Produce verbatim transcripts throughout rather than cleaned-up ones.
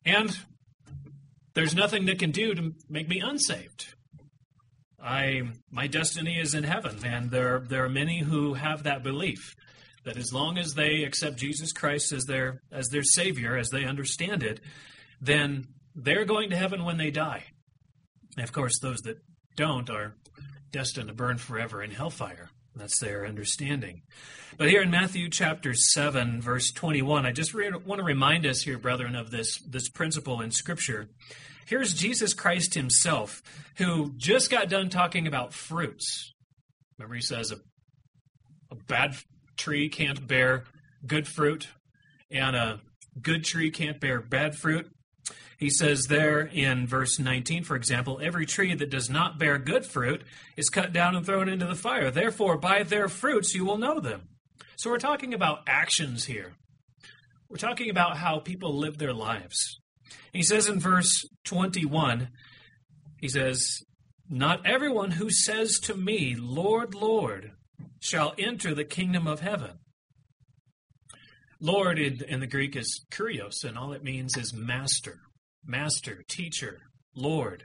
And there's nothing that can do to make me unsaved. I, my destiny is in heaven, and there, there are many who have that belief, that as long as they accept Jesus Christ as their, as their Savior, as they understand it, then they're going to heaven when they die. And of course, those that don't are destined to burn forever in hellfire. That's their understanding. But here in Matthew chapter seven, verse twenty-one, I just re- want to remind us here, brethren, of this, this principle in Scripture. Here's Jesus Christ himself, who just got done talking about fruits. Remember, he says a, a bad tree can't bear good fruit, and a good tree can't bear bad fruit. He says there in verse nineteen, for example, every tree that does not bear good fruit is cut down and thrown into the fire. Therefore, by their fruits you will know them. So we're talking about actions here. We're talking about how people live their lives. He says in verse twenty-one, he says, not everyone who says to me, Lord, Lord, shall enter the kingdom of heaven. Lord in, in the Greek is kurios, and all it means is master. Master, teacher, Lord.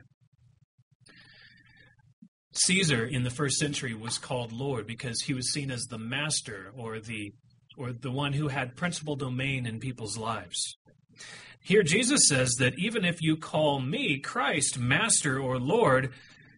Caesar in the first century was called Lord because he was seen as the master or the or the one who had principal domain in people's lives. Here Jesus says that even if you call me, Christ, Master or Lord,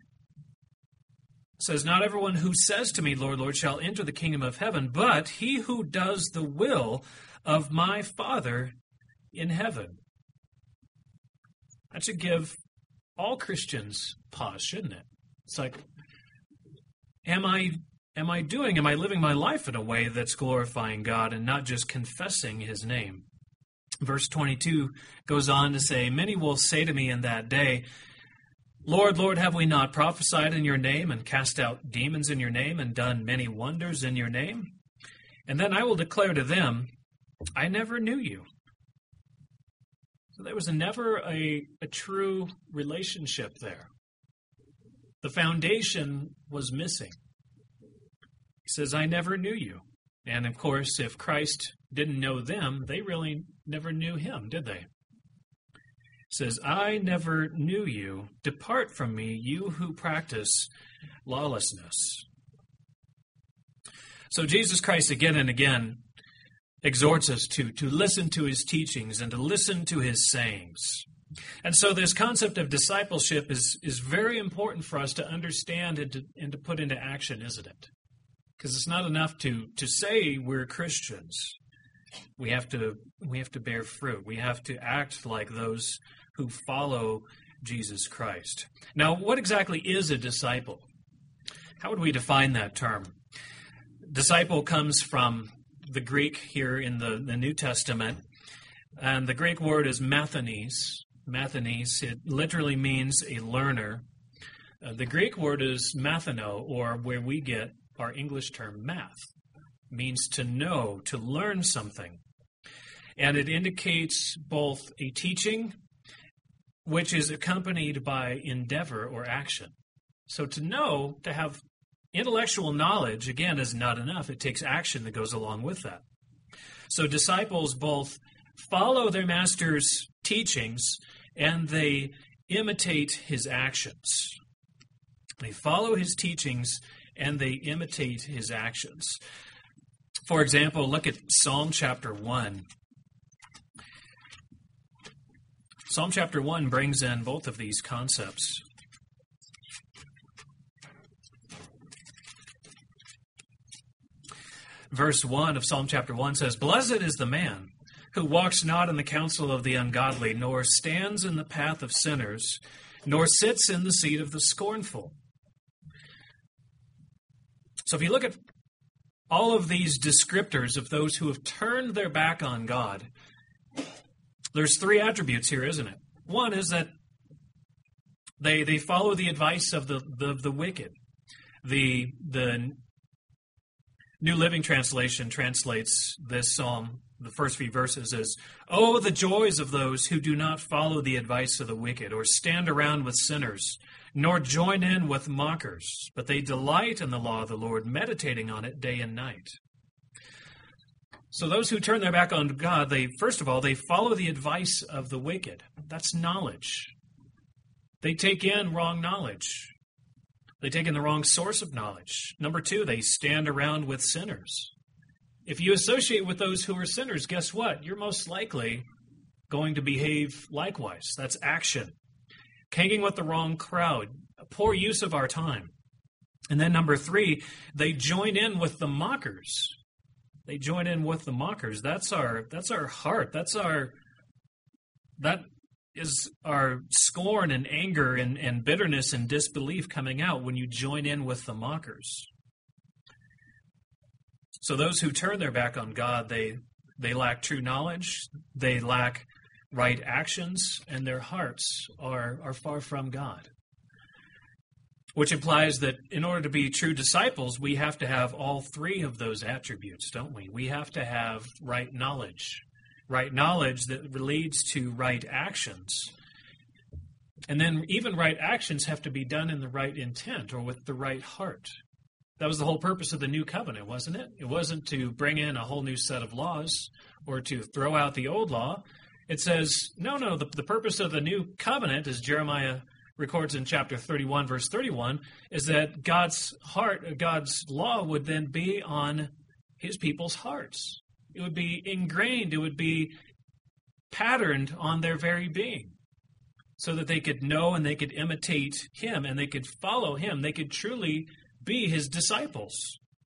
says, not everyone who says to me, Lord, Lord, shall enter the kingdom of heaven, but he who does the will of my Father in heaven. That should give all Christians pause, shouldn't it? It's like, am I am I doing, am I living my life in a way that's glorifying God and not just confessing his name? Verse twenty-two goes on to say, many will say to me in that day, Lord, Lord, have we not prophesied in your name and cast out demons in your name and done many wonders in your name? And then I will declare to them, I never knew you. So there was never a, a true relationship there. The foundation was missing. He says, I never knew you. And of course, if Christ didn't know them, they really never knew him, did they? He says, I never knew you. Depart from me, you who practice lawlessness. So Jesus Christ again and again exhorts us to, to listen to his teachings and to listen to his sayings. And so this concept of discipleship is, is very important for us to understand and to, and to put into action, isn't it? Because it's not enough to, to say we're Christians. We have to we have to bear fruit. We have to act like those who follow Jesus Christ. Now, what exactly is a disciple? How would we define that term? Disciple comes from the Greek here in the, the New Testament, and the Greek word is mathanes. Mathanes, it literally means a learner. Uh, the Greek word is mathano, or where we get our English term math. It means to know, to learn something. And it indicates both a teaching, which is accompanied by endeavor or action. So to know, to have intellectual knowledge, again, is not enough. It takes action that goes along with that. So disciples both follow their master's teachings and they imitate his actions. They follow his teachings and they imitate his actions. For example, look at Psalm chapter one. Psalm chapter one brings in both of these concepts. Verse one of Psalm chapter one says, Blessed is the man who walks not in the counsel of the ungodly, nor stands in the path of sinners, nor sits in the seat of the scornful. So if you look at all of these descriptors of those who have turned their back on God, there's three attributes here, isn't it? One is that they they follow the advice of the, the, the wicked. The, the New Living Translation translates this psalm, the first few verses, as, Oh, the joys of those who do not follow the advice of the wicked, or stand around with sinners, nor join in with mockers, but they delight in the law of the Lord, meditating on it day and night. So those who turn their back on God, they first of all, they follow the advice of the wicked. That's knowledge. They take in wrong knowledge. They take in the wrong source of knowledge. Number two, they stand around with sinners. If you associate with those who are sinners, guess what? You're most likely going to behave likewise. That's action. Hanging with the wrong crowd, a poor use of our time. And then number three, they join in with the mockers. They join in with the mockers. That's our that's our heart. That's our that is our scorn and anger and, and bitterness and disbelief coming out when you join in with the mockers. So those who turn their back on God, they they lack true knowledge, they lack right actions, and their hearts are, are far from God. Which implies that in order to be true disciples, we have to have all three of those attributes, don't we? We have to have right knowledge. Right knowledge that leads to right actions. And then even right actions have to be done in the right intent or with the right heart. That was the whole purpose of the new covenant, wasn't it? It wasn't to bring in a whole new set of laws or to throw out the old law. It says, no, no, the, the purpose of the new covenant, as Jeremiah records in chapter thirty-one, verse thirty-one, is that God's heart, God's law would then be on his people's hearts. It would be ingrained, it would be patterned on their very being so that they could know and they could imitate him and they could follow him. They could truly be his disciples.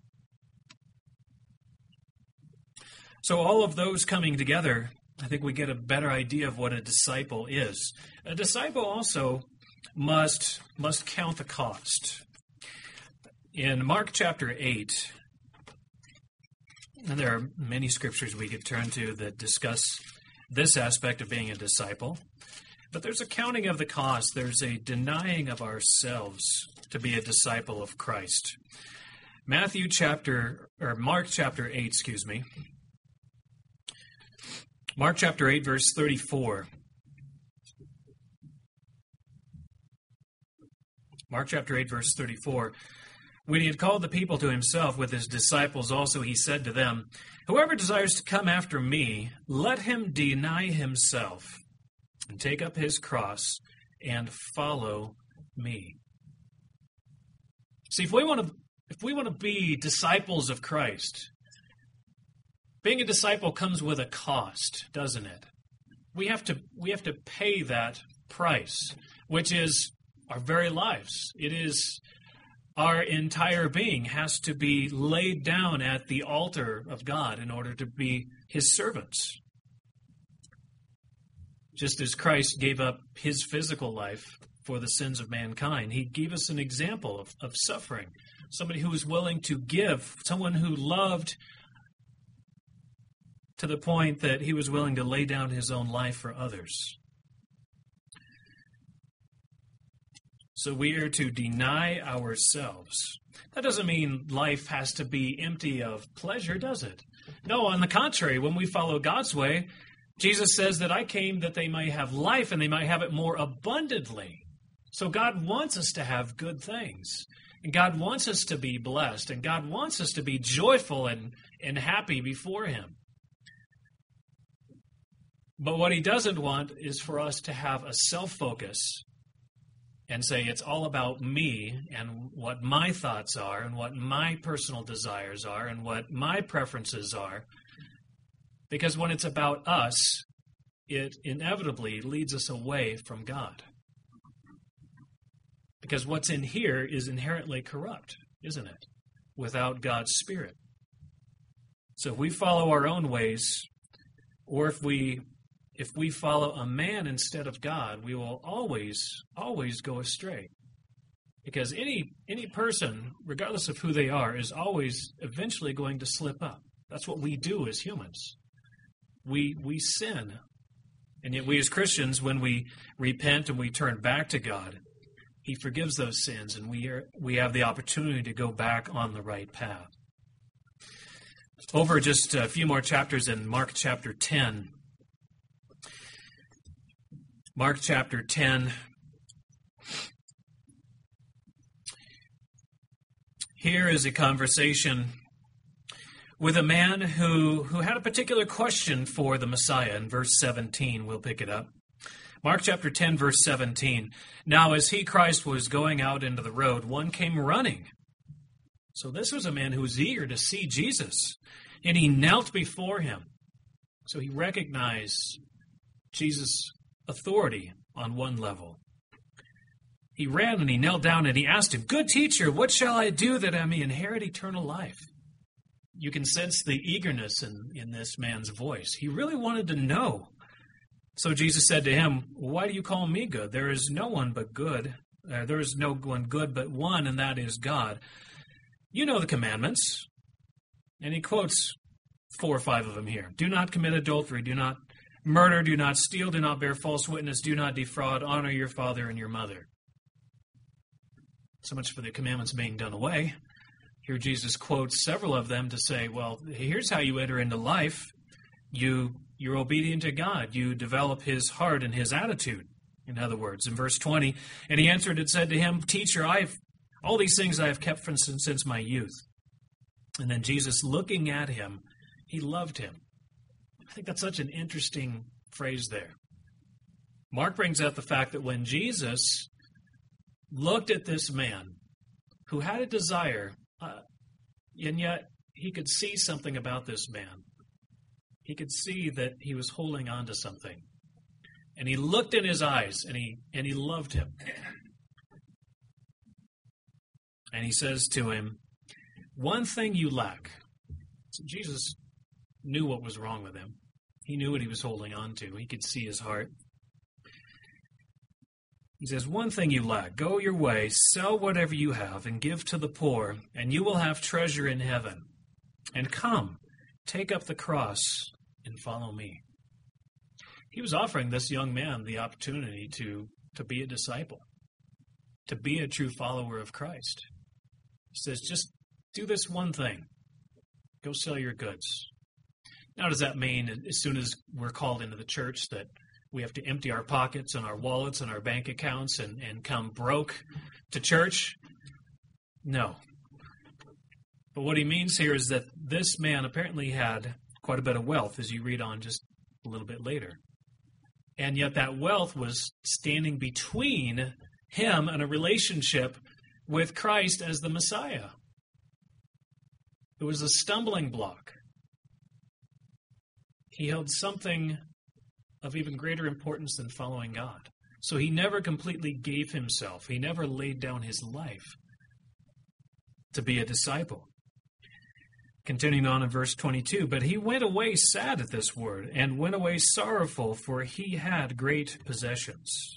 So all of those coming together, I think we get a better idea of what a disciple is. A disciple also must must count the cost. In Mark chapter eight, and there are many scriptures we could turn to that discuss this aspect of being a disciple, but there's a counting of the cost. There's a denying of ourselves to be a disciple of Christ. Matthew chapter, or Mark chapter eight, excuse me. Mark chapter eight, verse thirty-four. Mark chapter eight, verse thirty-four. When he had called the people to himself with his disciples also, he said to them, "Whoever desires to come after me, let him deny himself and take up his cross and follow me." See, if we want to, if we want to be disciples of Christ, being a disciple comes with a cost, doesn't it? We have to, we have to pay that price, which is our very lives. It is our entire being has to be laid down at the altar of God in order to be his servants. Just as Christ gave up his physical life for the sins of mankind, he gave us an example of, of suffering. Somebody who was willing to give, someone who loved to the point that he was willing to lay down his own life for others. So we are to deny ourselves. That doesn't mean life has to be empty of pleasure, does it? No, on the contrary, when we follow God's way, Jesus says that I came that they might have life and they might have it more abundantly. So God wants us to have good things. And God wants us to be blessed. And God wants us to be joyful and, and happy before him. But what he doesn't want is for us to have a self-focus and say it's all about me and what my thoughts are and what my personal desires are and what my preferences are. Because when it's about us, it inevitably leads us away from God. Because what's in here is inherently corrupt, isn't it? Without God's Spirit. So if we follow our own ways, or if we If we follow a man instead of God, we will always, always go astray. Because any any person, regardless of who they are, is always eventually going to slip up. That's what we do as humans. We we sin. And yet we as Christians, when we repent and we turn back to God, he forgives those sins and we are, we have the opportunity to go back on the right path. Over just a few more chapters in Mark chapter ten. Mark chapter ten. Here is a conversation with a man who, who had a particular question for the Messiah. In verse seventeen, we'll pick it up. Mark chapter ten, verse seventeen. Now as he, Christ, was going out into the road, one came running. So this was a man who was eager to see Jesus, and he knelt before him. So he recognized Jesus' authority on one level. He ran and he knelt down and he asked him, "Good teacher, what shall I do that I may inherit eternal life?" You can sense the eagerness in, in this man's voice. He really wanted to know. So Jesus said to him, "Why do you call me good? There is no one but good. Uh, there is no one good but one, and that is God. You know the commandments." And he quotes four or five of them here. "Do not commit adultery. Do not murder. Do not steal. Do not bear false witness. Do not defraud. Honor your father and your mother." So much for the commandments being done away. Here Jesus quotes several of them to say, well, here's how you enter into life. You, you're obedient to God. You develop his heart and his attitude. In other words, in verse twenty, "And he answered and said to him, Teacher, I've all these things I have kept from since, since my youth." And then Jesus, looking at him, he loved him. I think that's such an interesting phrase there. Mark brings out the fact that when Jesus looked at this man who had a desire, uh, and yet he could see something about this man. He could see that he was holding on to something. And he looked in his eyes, and he and he loved him. And he says to him, "One thing you lack." So Jesus knew what was wrong with him. He knew what he was holding on to. He could see his heart. He says, "One thing you lack. Go your way, sell whatever you have, and give to the poor, and you will have treasure in heaven. And come, take up the cross, and follow me." He was offering this young man the opportunity to, to be a disciple, to be a true follower of Christ. He says, just do this one thing. Go sell your goods. Now, does that mean as soon as we're called into the church that we have to empty our pockets and our wallets and our bank accounts and, and come broke to church? No. But what he means here is that this man apparently had quite a bit of wealth, as you read on just a little bit later. And yet that wealth was standing between him and a relationship with Christ as the Messiah. It was a stumbling block. He held something of even greater importance than following God. So he never completely gave himself. He never laid down his life to be a disciple. Continuing on in verse twenty-two, "But he went away sad at this word, and went away sorrowful, for he had great possessions."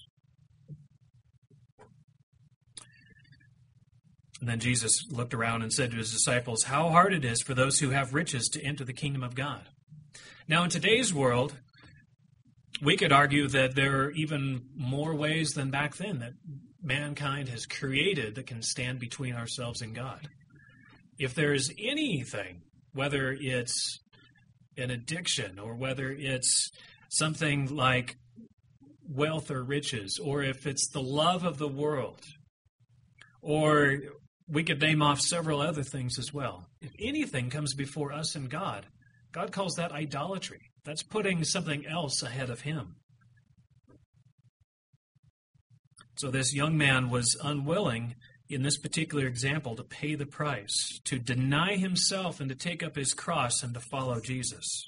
And then Jesus looked around and said to his disciples, "How hard it is for those who have riches to enter the kingdom of God." Now, in today's world, we could argue that there are even more ways than back then that mankind has created that can stand between ourselves and God. If there's anything, whether it's an addiction or whether it's something like wealth or riches, or if it's the love of the world, or we could name off several other things as well. If anything comes before us and God, God calls that idolatry. That's putting something else ahead of him. So this young man was unwilling, in this particular example, to pay the price, to deny himself and to take up his cross and to follow Jesus.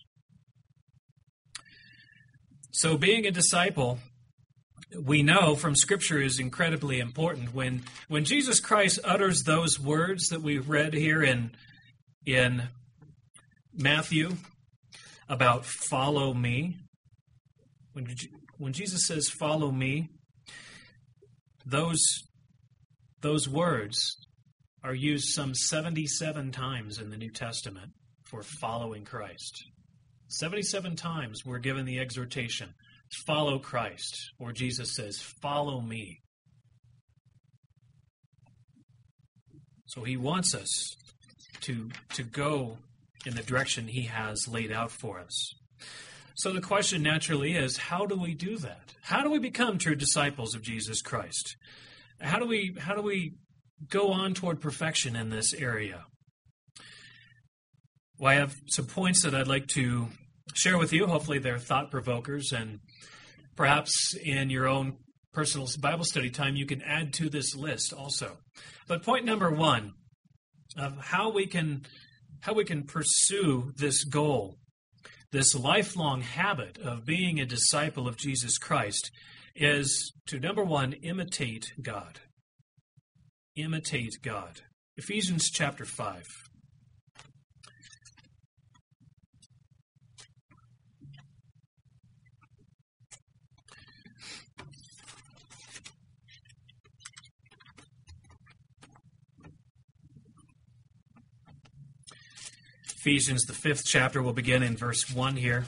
So being a disciple, we know from Scripture, is incredibly important. When when Jesus Christ utters those words that we've read here in, in Matthew, about follow me. When, when Jesus says follow me, those, those words are used some seventy-seven times in the New Testament for following Christ. seventy-seven times we're given the exhortation, follow Christ, or Jesus says, follow me. So he wants us to, to go in the direction he has laid out for us. So the question naturally is, how do we do that? How do we become true disciples of Jesus Christ? How do we, how do we go on toward perfection in this area? Well, I have some points that I'd like to share with you. Hopefully they're thought-provokers, and perhaps in your own personal Bible study time you can add to this list also. But point number one of how we can how we can pursue this goal, this lifelong habit of being a disciple of Jesus Christ, is to, number one, imitate God. Imitate God. Ephesians chapter five. Ephesians, the fifth chapter, will begin in verse one here.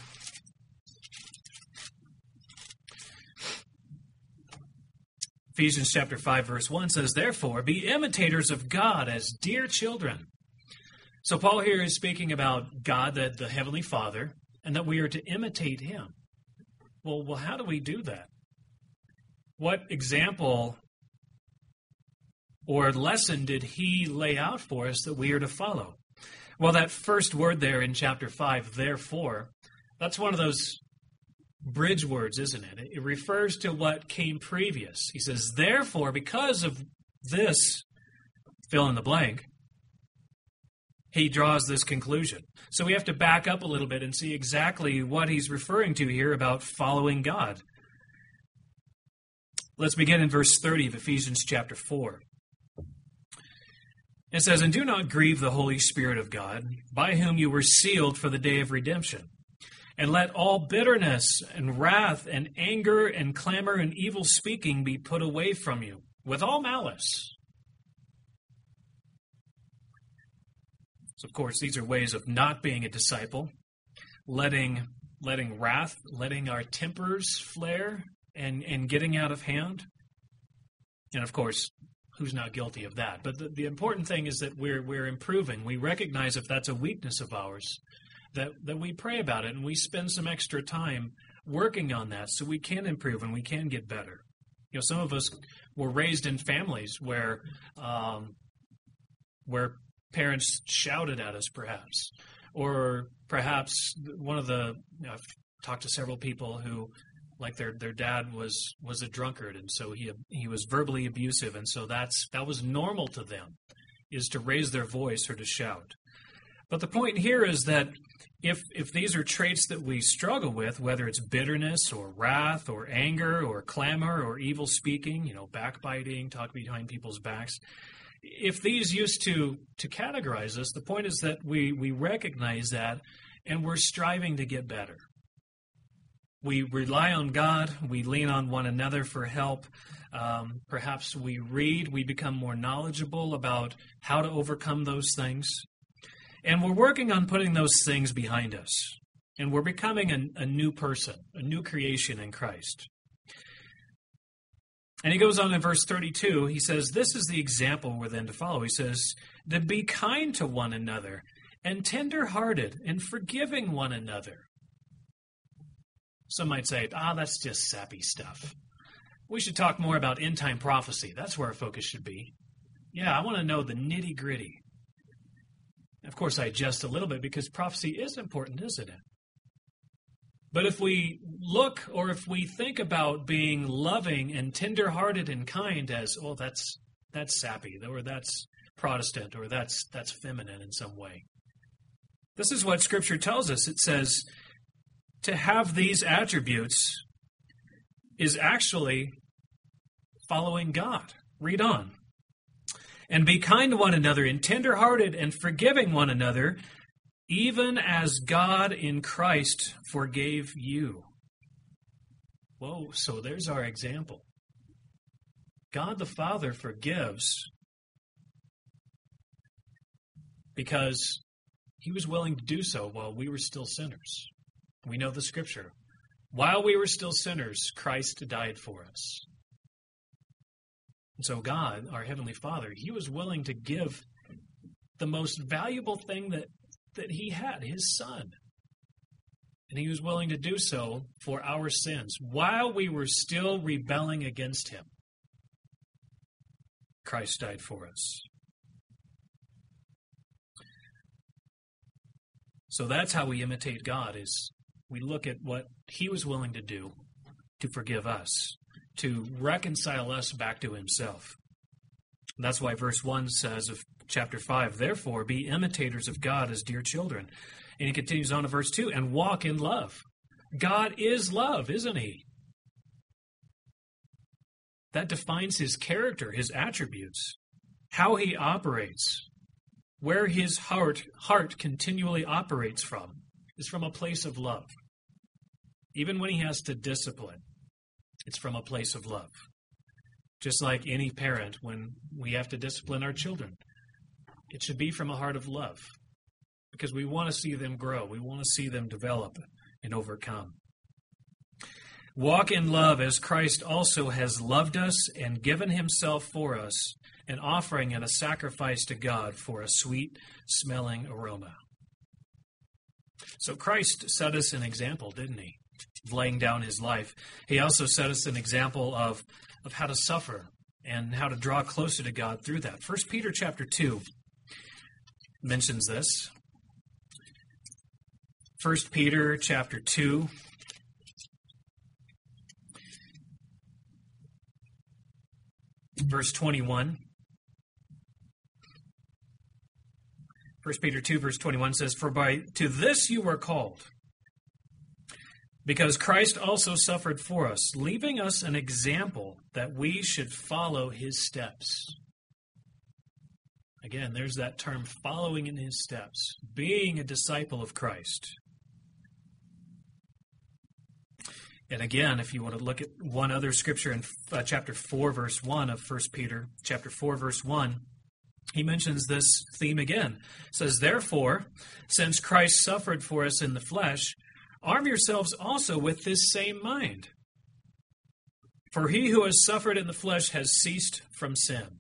Ephesians chapter five, verse one says, "Therefore, be imitators of God as dear children." So Paul here is speaking about God, the, the Heavenly Father, and that we are to imitate Him. Well, well, how do we do that? What example or lesson did He lay out for us that we are to follow? Well, that first word there in chapter five, therefore, that's one of those bridge words, isn't it? It refers to what came previous. He says, therefore, because of this, fill in the blank, he draws this conclusion. So we have to back up a little bit and see exactly what he's referring to here about following God. Let's begin in verse thirty of Ephesians chapter four. It says, "And do not grieve the Holy Spirit of God, by whom you were sealed for the day of redemption. And let all bitterness and wrath and anger and clamor and evil speaking be put away from you, with all malice." So, of course, these are ways of not being a disciple, letting letting wrath, letting our tempers flare and, and getting out of hand. And, of course, who's not guilty of that? But the, the important thing is that we're we're improving. We recognize if that's a weakness of ours, that, that we pray about it and we spend some extra time working on that so we can improve and we can get better. You know, some of us were raised in families where um, where parents shouted at us, perhaps, or perhaps one of the. You know, I've talked to several people who, like their their dad was was a drunkard, and so he he was verbally abusive, and so that's that was normal to them, is to raise their voice or to shout. But the point here is that if if these are traits that we struggle with, whether it's bitterness or wrath or anger or clamor or evil speaking, you know, backbiting, talk behind people's backs, if these used to to categorize us, the point is that we we recognize that and we're striving to get better. We rely on God. We lean on one another for help. Um, perhaps we read. We become more knowledgeable about how to overcome those things. And we're working on putting those things behind us. And we're becoming a, a new person, a new creation in Christ. And he goes on in verse thirty-two. He says, this is the example we're then to follow. He says, to be kind to one another and tender-hearted and forgiving one another. Some might say, ah, that's just sappy stuff. We should talk more about end-time prophecy. That's where our focus should be. Yeah, I want to know the nitty-gritty. Of course, I adjust a little bit because prophecy is important, isn't it? But if we look or if we think about being loving and tender-hearted and kind as, oh, that's that's sappy, or that's Protestant, or that's that's feminine in some way. This is what Scripture tells us. It says, to have these attributes is actually following God. Read on. And be kind to one another and tender-hearted and forgiving one another, even as God in Christ forgave you. Whoa, so there's our example. God the Father forgives because he was willing to do so while we were still sinners. We know the Scripture. While we were still sinners, Christ died for us. And so God, our Heavenly Father, he was willing to give the most valuable thing that, that he had, his Son. And he was willing to do so for our sins while we were still rebelling against him. Christ died for us. So that's how we imitate God, is we look at what he was willing to do to forgive us, to reconcile us back to himself. And that's why verse one says of chapter five, therefore be imitators of God as dear children. And he continues on to verse two, and walk in love. God is love, isn't he? That defines his character, his attributes, how he operates, where his heart, heart continually operates from, is from a place of love. Even when he has to discipline, it's from a place of love. Just like any parent, when we have to discipline our children, it should be from a heart of love, because we want to see them grow. We want to see them develop and overcome. Walk in love as Christ also has loved us and given himself for us, an offering and a sacrifice to God for a sweet-smelling aroma. So Christ set us an example, didn't he, of laying down his life. He also set us an example of, of how to suffer and how to draw closer to God through that. First Peter chapter two mentions this. First Peter chapter two. Verse twenty-one. First Peter two, verse twenty-one says, for by to this you were called, because Christ also suffered for us, leaving us an example that we should follow his steps. Again, there's that term, following in his steps, being a disciple of Christ. And again, if you want to look at one other scripture in uh, chapter four, verse one of First Peter, chapter four, verse one, he mentions this theme again. It says, therefore, since Christ suffered for us in the flesh, arm yourselves also with this same mind. For he who has suffered in the flesh has ceased from sin.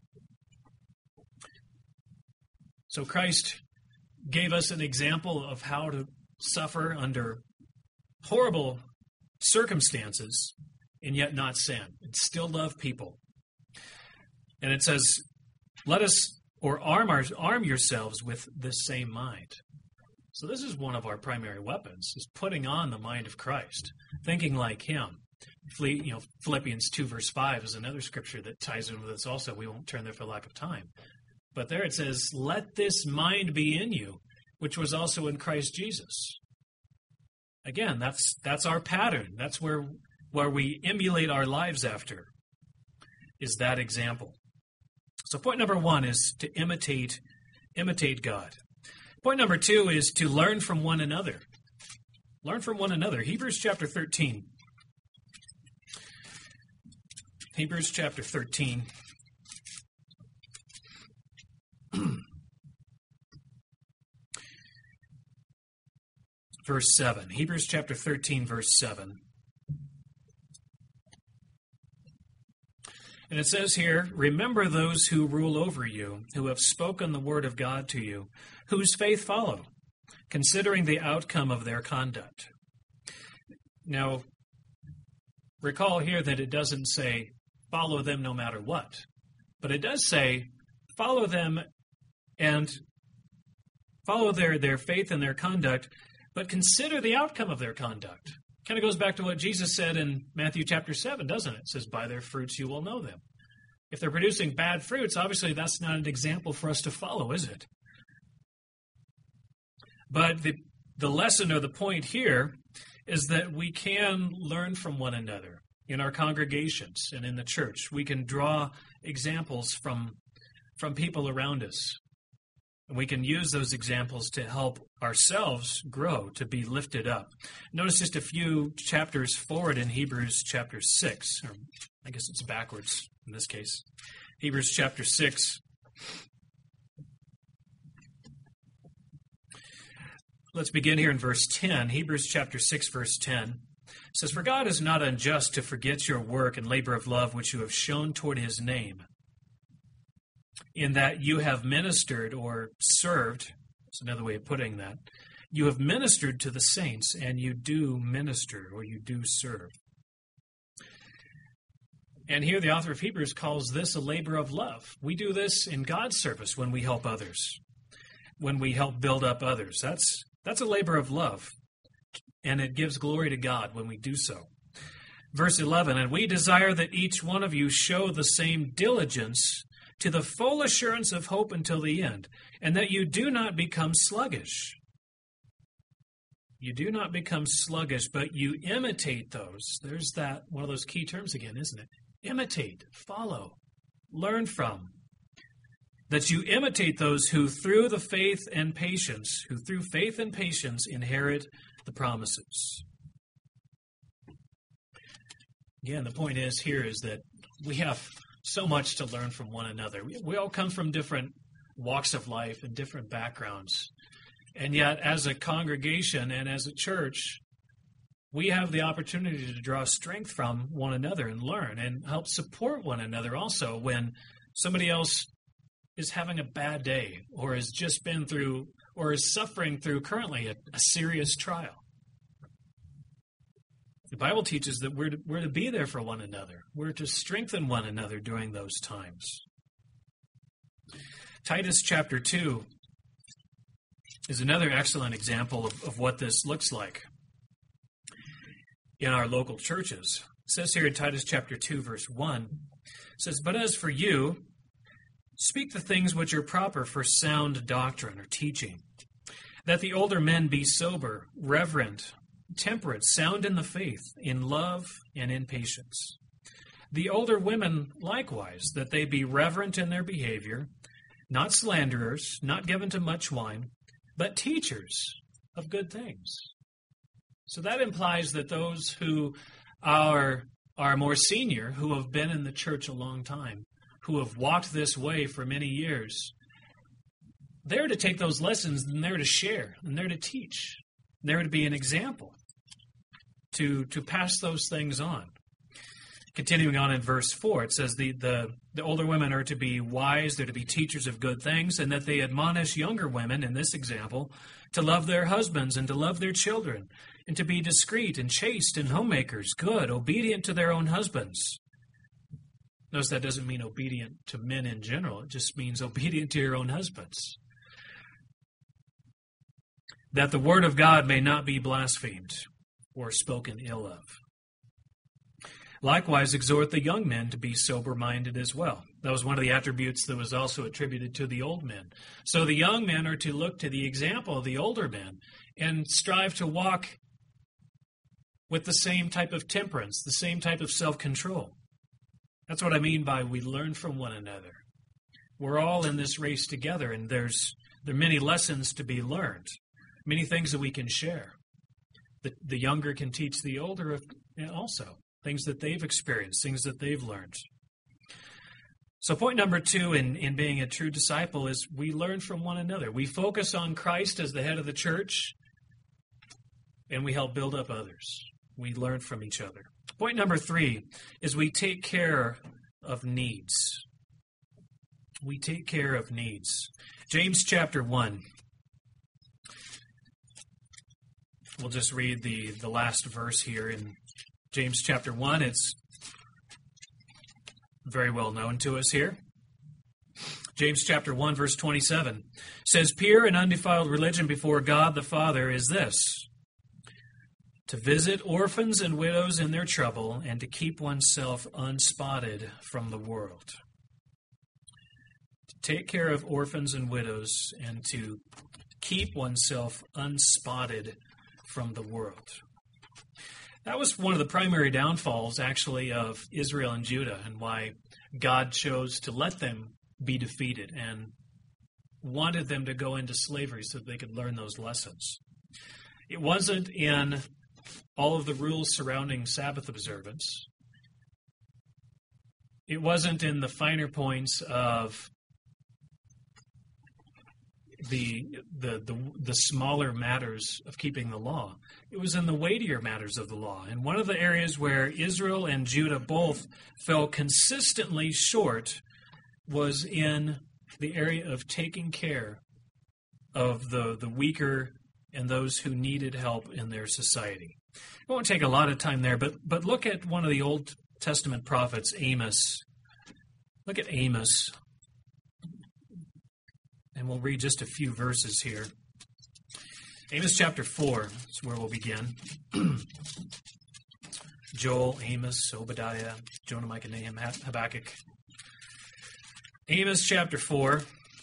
So Christ gave us an example of how to suffer under horrible circumstances and yet not sin, and still love people. And it says, let us, or arm our, arm yourselves with this same mind. So this is one of our primary weapons, is putting on the mind of Christ, thinking like him. You know, Philippians two verse five is another scripture that ties in with this also. We won't turn there for lack of time. But there it says, let this mind be in you, which was also in Christ Jesus. Again, that's that's our pattern. That's where, where we emulate our lives after, is that example. So point number one is to imitate, imitate God. Point number two is to learn from one another. Learn from one another. Hebrews chapter thirteen. Hebrews chapter thirteen. Verse seven. Hebrews chapter thirteen, verse seven. And it says here, remember those who rule over you, who have spoken the word of God to you, whose faith follow, considering the outcome of their conduct. Now, recall here that it doesn't say, follow them no matter what. But it does say, follow them and follow their, their faith and their conduct, but consider the outcome of their conduct. Kind of goes back to what Jesus said in Matthew chapter seven, doesn't it? It says, by their fruits you will know them. If they're producing bad fruits, obviously that's not an example for us to follow, is it? But the, the lesson or the point here is that we can learn from one another in our congregations and in the church. We can draw examples from, from people around us. And we can use those examples to help ourselves grow, to be lifted up. Notice just a few chapters forward in Hebrews chapter six, or I guess it's backwards in this case. Hebrews chapter six. Let's begin here in verse ten. Hebrews chapter six, verse ten. It says, for God is not unjust to forget your work and labor of love which you have shown toward his name, in that you have ministered or served, that's another way of putting that, you have ministered to the saints, and you do minister, or you do serve. And here the author of Hebrews calls this a labor of love. We do this in God's service when we help others, when we help build up others. That's That's a labor of love, and it gives glory to God when we do so. Verse eleven, and we desire that each one of you show the same diligence to the full assurance of hope until the end, and that you do not become sluggish. You do not become sluggish, but you imitate those. There's that, one of those key terms again, isn't it? Imitate, follow, learn from. That you imitate those who through the faith and patience, who through faith and patience inherit the promises. Again, the point is here is that we have so much to learn from one another. We, we all come from different walks of life and different backgrounds. And yet, as a congregation and as a church, we have the opportunity to draw strength from one another and learn and help support one another also when somebody else is having a bad day or has just been through or is suffering through currently a, a serious trial. The Bible teaches that we're to, we're to be there for one another. We're to strengthen one another during those times. Titus chapter two is another excellent example of, of what this looks like in our local churches. It says here in Titus chapter two, verse one, it says, but as for you, speak the things which are proper for sound doctrine or teaching, that the older men be sober, reverent, temperate, sound in the faith, in love, and in patience. The older women likewise, that they be reverent in their behavior, not slanderers, not given to much wine, but teachers of good things. So that implies that those who are, are more senior, who have been in the church a long time, who have walked this way for many years, they're to take those lessons and they're to share, and they're to teach. They're to be an example, to, to pass those things on. Continuing on in verse four, it says the, the, the older women are to be wise, they're to be teachers of good things, and that they admonish younger women, in this example, to love their husbands and to love their children, and to be discreet and chaste and homemakers, good, obedient to their own husbands. Notice that doesn't mean obedient to men in general, it just means obedient to your own husbands. That the word of God may not be blasphemed or spoken ill of. Likewise, exhort the young men to be sober-minded as well. That was one of the attributes that was also attributed to the old men. So the young men are to look to the example of the older men and strive to walk with the same type of temperance, the same type of self-control. That's what I mean by we learn from one another. We're all in this race together, and there's there are many lessons to be learned, many things that we can share. The, the younger can teach the older also. Things that they've experienced, things that they've learned. So point number two in, in being a true disciple is we learn from one another. We focus on Christ as the head of the church, and we help build up others. We learn from each other. Point number three is we take care of needs. We take care of needs. James chapter one. We'll just read the, the last verse here in James chapter one. It's very well known to us here. James chapter one, verse twenty-seven says, pure and undefiled religion before God the Father is this, to visit orphans and widows in their trouble and to keep oneself unspotted from the world. To take care of orphans and widows and to keep oneself unspotted from the world. That was one of the primary downfalls, actually, of Israel and Judah, and why God chose to let them be defeated and wanted them to go into slavery so that they could learn those lessons. It wasn't in all of the rules surrounding Sabbath observance. It wasn't in the finer points of the, the the the smaller matters of keeping the law. It was in the weightier matters of the law. And one of the areas where Israel and Judah both fell consistently short was in the area of taking care of the, the weaker and those who needed help in their society. I won't take a lot of time there, but but look at one of the Old Testament prophets, Amos. Look at Amos. And we'll read just a few verses here. Amos chapter four is where we'll begin. Joel, Amos, Obadiah, Jonah, Micah, Nahum, Habakkuk. Amos chapter four,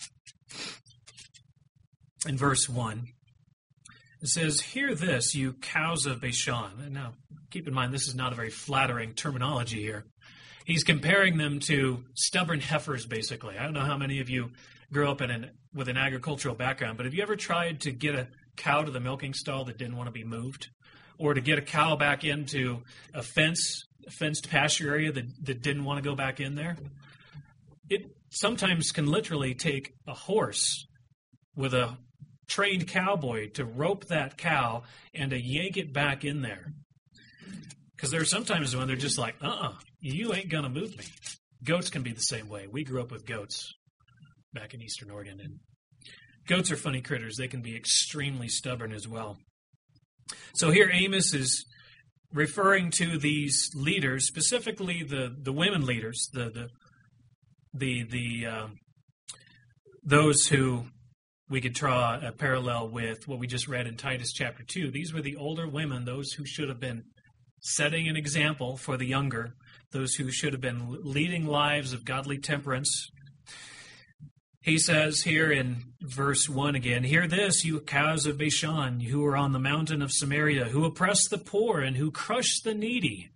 in verse one, it says, "Hear this, you cows of Bashan." And now, keep in mind, this is not a very flattering terminology here. He's comparing them to stubborn heifers, basically. I don't know how many of you grew up in an, with an agricultural background, but have you ever tried to get a cow to the milking stall that didn't want to be moved? Or to get a cow back into a fence, a fenced pasture area that, that didn't want to go back in there? It sometimes can literally take a horse with a trained cowboy to rope that cow and to yank it back in there. Because there are sometimes when they're just like, uh-uh, you ain't going to move me. Goats can be the same way. We grew up with goats back in Eastern Oregon, and goats are funny critters. They can be extremely stubborn as well. So here Amos is referring to these leaders, specifically the, the women leaders, the the the the uh, those who we could draw a parallel with what we just read in Titus chapter two. These were the older women, those who should have been setting an example for the younger, those who should have been leading lives of godly temperance. He says here in verse one again, "Hear this, you cows of Bashan, who are on the mountain of Samaria, who oppress the poor and who crush the needy,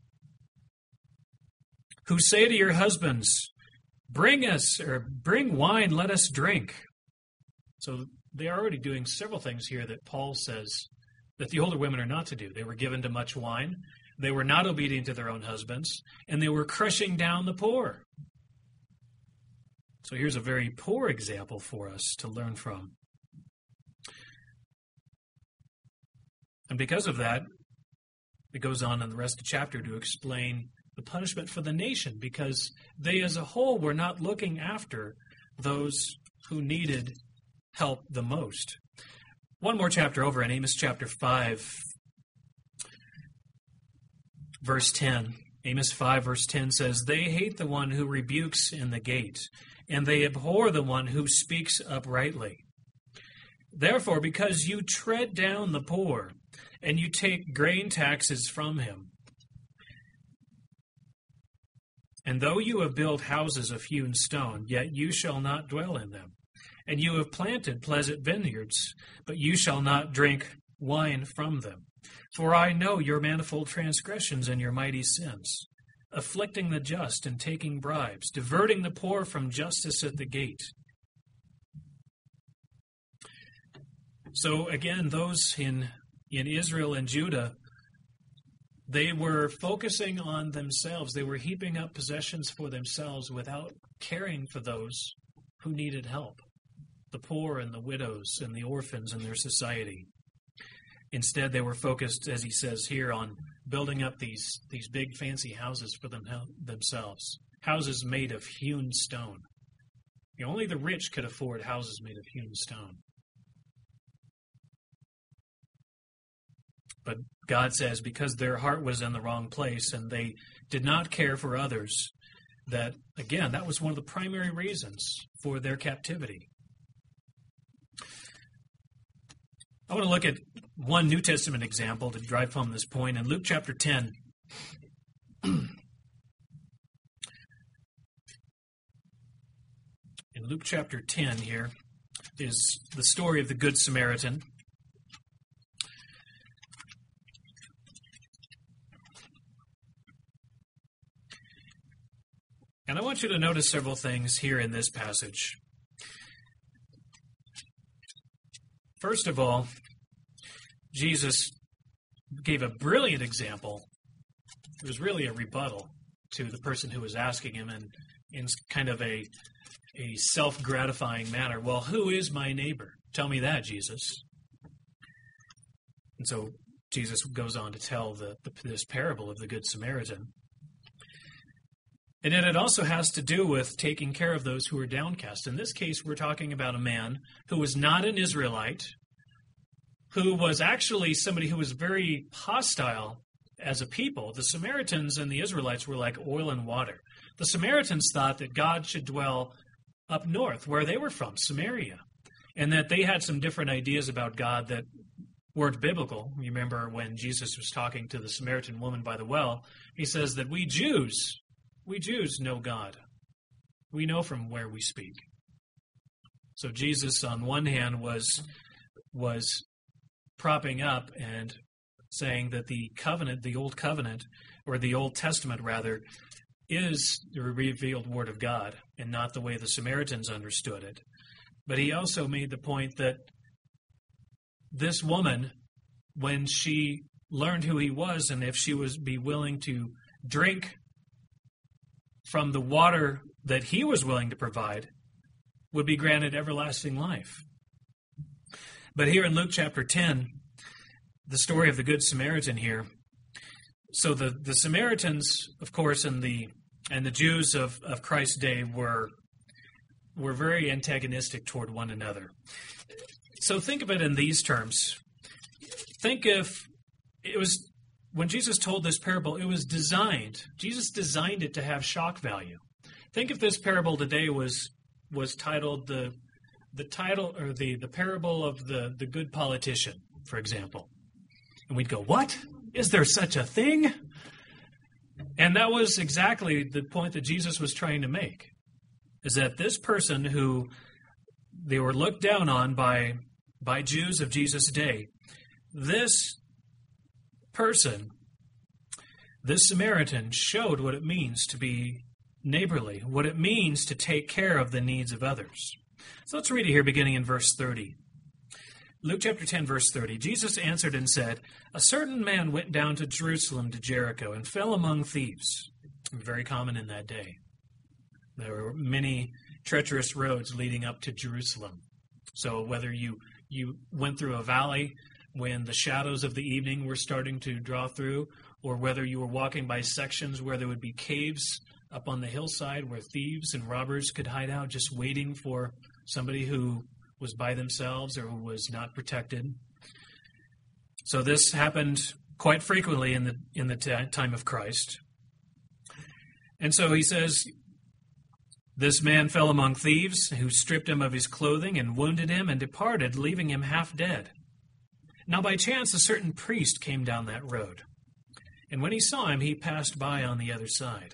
who say to your husbands, bring us, or bring wine, let us drink." So they are already doing several things here that Paul says that the older women are not to do. They were given to much wine, they were not obedient to their own husbands, and they were crushing down the poor. So here's a very poor example for us to learn from. And because of that, it goes on in the rest of the chapter to explain the punishment for the nation, because they as a whole were not looking after those who needed help the most. One more chapter over in Amos chapter five, verse ten. Amos five, verse ten says, "They hate the one who rebukes in the gate, and they abhor the one who speaks uprightly. Therefore, because you tread down the poor, and you take grain taxes from him, and though you have built houses of hewn stone, yet you shall not dwell in them. And you have planted pleasant vineyards, but you shall not drink wine from them. For I know your manifold transgressions and your mighty sins, afflicting the just and taking bribes, diverting the poor from justice at the gate." So again, those in, in Israel and Judah, they were focusing on themselves. They were heaping up possessions for themselves without caring for those who needed help, the poor and the widows and the orphans in their society. Instead, they were focused, as he says here, on building up these, these big fancy houses for them, themselves, houses made of hewn stone. You know, only the rich could afford houses made of hewn stone. But God says because their heart was in the wrong place and they did not care for others, that, again, that was one of the primary reasons for their captivity. I want to look at one New Testament example to drive home this point. In Luke chapter ten, in Luke chapter ten here is the story of the Good Samaritan. And I want you to notice several things here in this passage. First of all, Jesus gave a brilliant example. It was really a rebuttal to the person who was asking him, and in kind of a, a self-gratifying manner. Well, who is my neighbor? Tell me that, Jesus. And so Jesus goes on to tell the, the, this parable of the Good Samaritan. And yet it also has to do with taking care of those who are downcast. In this case, we're talking about a man who was not an Israelite, who was actually somebody who was very hostile as a people. The Samaritans and the Israelites were like oil and water. The Samaritans thought that God should dwell up north, where they were from, Samaria, and that they had some different ideas about God that weren't biblical. You remember when Jesus was talking to the Samaritan woman by the well, he says that we Jews, we Jews know God. We know from where we speak. So Jesus, on one hand, was was propping up and saying that the covenant, the Old Covenant, or the Old Testament rather, is the revealed Word of God and not the way the Samaritans understood it. But he also made the point that this woman, when she learned who he was and if she was be willing to drink from the water that he was willing to provide, would be granted everlasting life. But here in Luke chapter ten, the story of the Good Samaritan here, so the, the Samaritans, of course, and the and the Jews of, of Christ's day were were very antagonistic toward one another. So think of it in these terms. Think if it was, when Jesus told this parable, it was designed, Jesus designed it to have shock value. Think if this parable today was was titled the the title or the, the parable of the, the good politician, for example. And we'd go, what? Is there such a thing? And that was exactly the point that Jesus was trying to make, is that this person who they were looked down on by, by Jews of Jesus' day, this person, this Samaritan, showed what it means to be neighborly, what it means to take care of the needs of others. So let's read it here beginning in verse thirty. Luke chapter ten, verse thirty. Jesus answered and said, "A certain man went down to Jerusalem to Jericho and fell among thieves." Very common in that day. There were many treacherous roads leading up to Jerusalem. So whether you, you went through a valley when the shadows of the evening were starting to draw through, or whether you were walking by sections where there would be caves up on the hillside where thieves and robbers could hide out, just waiting for somebody who was by themselves or who was not protected. So this happened quite frequently in the in the t- time of Christ. And so he says, this man fell among thieves, who stripped him of his clothing and wounded him and departed, leaving him half dead. Now by chance a certain priest came down that road, and when he saw him, he passed by on the other side.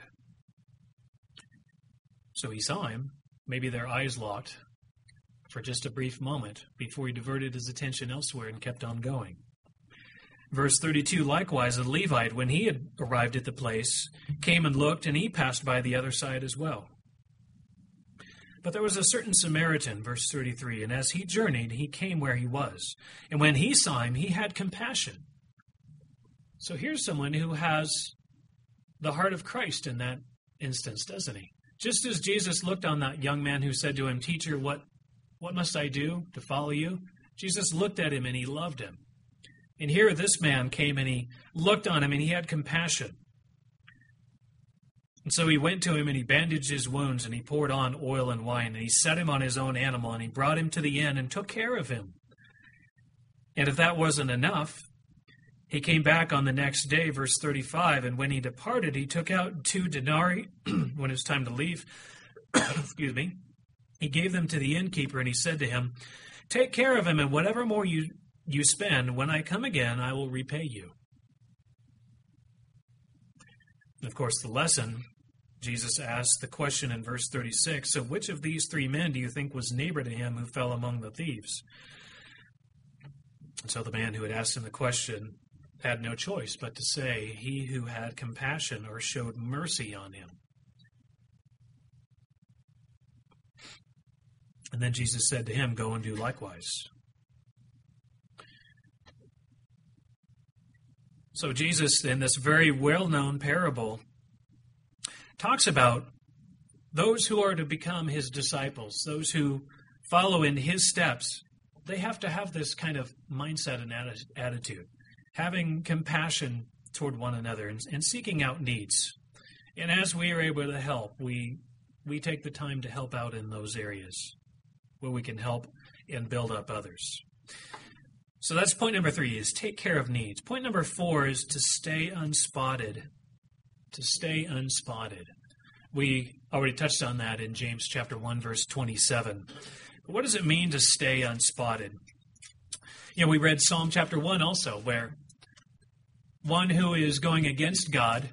So he saw him, maybe their eyes locked for just a brief moment before he diverted his attention elsewhere and kept on going. Verse thirty-two, likewise, a Levite, when he had arrived at the place, came and looked, and he passed by the other side as well. But there was a certain Samaritan, verse thirty-three, and as he journeyed, he came where he was. And when he saw him, he had compassion. So here's someone who has the heart of Christ in that instance, doesn't he? Just as Jesus looked on that young man who said to him, "Teacher, what, what must I do to follow you?" Jesus looked at him and he loved him. And here this man came and he looked on him and he had compassion. And so he went to him and he bandaged his wounds and he poured on oil and wine and he set him on his own animal and he brought him to the inn and took care of him. And if that wasn't enough, he came back on the next day, verse thirty-five, and when he departed, he took out two denarii when it was time to leave. Excuse me. He gave them to the innkeeper and he said to him, "Take care of him, and whatever more you, you spend, when I come again, I will repay you." Of course, the lesson, Jesus asked the question in verse thirty-six, so which of these three men do you think was neighbor to him who fell among the thieves? And so the man who had asked him the question had no choice but to say, he who had compassion or showed mercy on him. And then Jesus said to him, "Go and do likewise." So Jesus, in this very well-known parable, talks about those who are to become his disciples, those who follow in his steps. They have to have this kind of mindset and attitude, having compassion toward one another and, and seeking out needs. And as we are able to help, we we take the time to help out in those areas where we can help and build up others. So that's point number three, is take care of needs. Point number four is to stay unspotted. To stay unspotted. We already touched on that in James chapter one, verse twenty-seven. But what does it mean to stay unspotted? You know, we read Psalm chapter one also, where one who is going against God,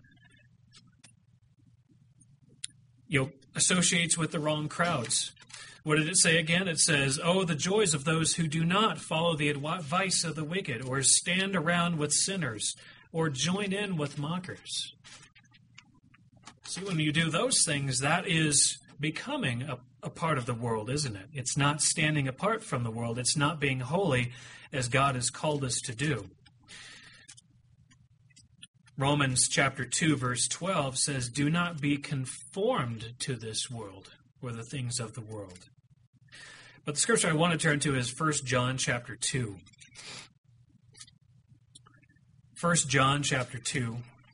you know, associates with the wrong crowds. What did it say again? It says, "Oh, the joys of those who do not follow the advice of the wicked, or stand around with sinners, or join in with mockers." See, when you do those things, that is becoming a, a part of the world, isn't it? It's not standing apart from the world. It's not being holy as God has called us to do. Romans chapter two, verse twelve says, "Do not be conformed to this world, or the things of the world." But the scripture I want to turn to is First John chapter two. First John chapter two.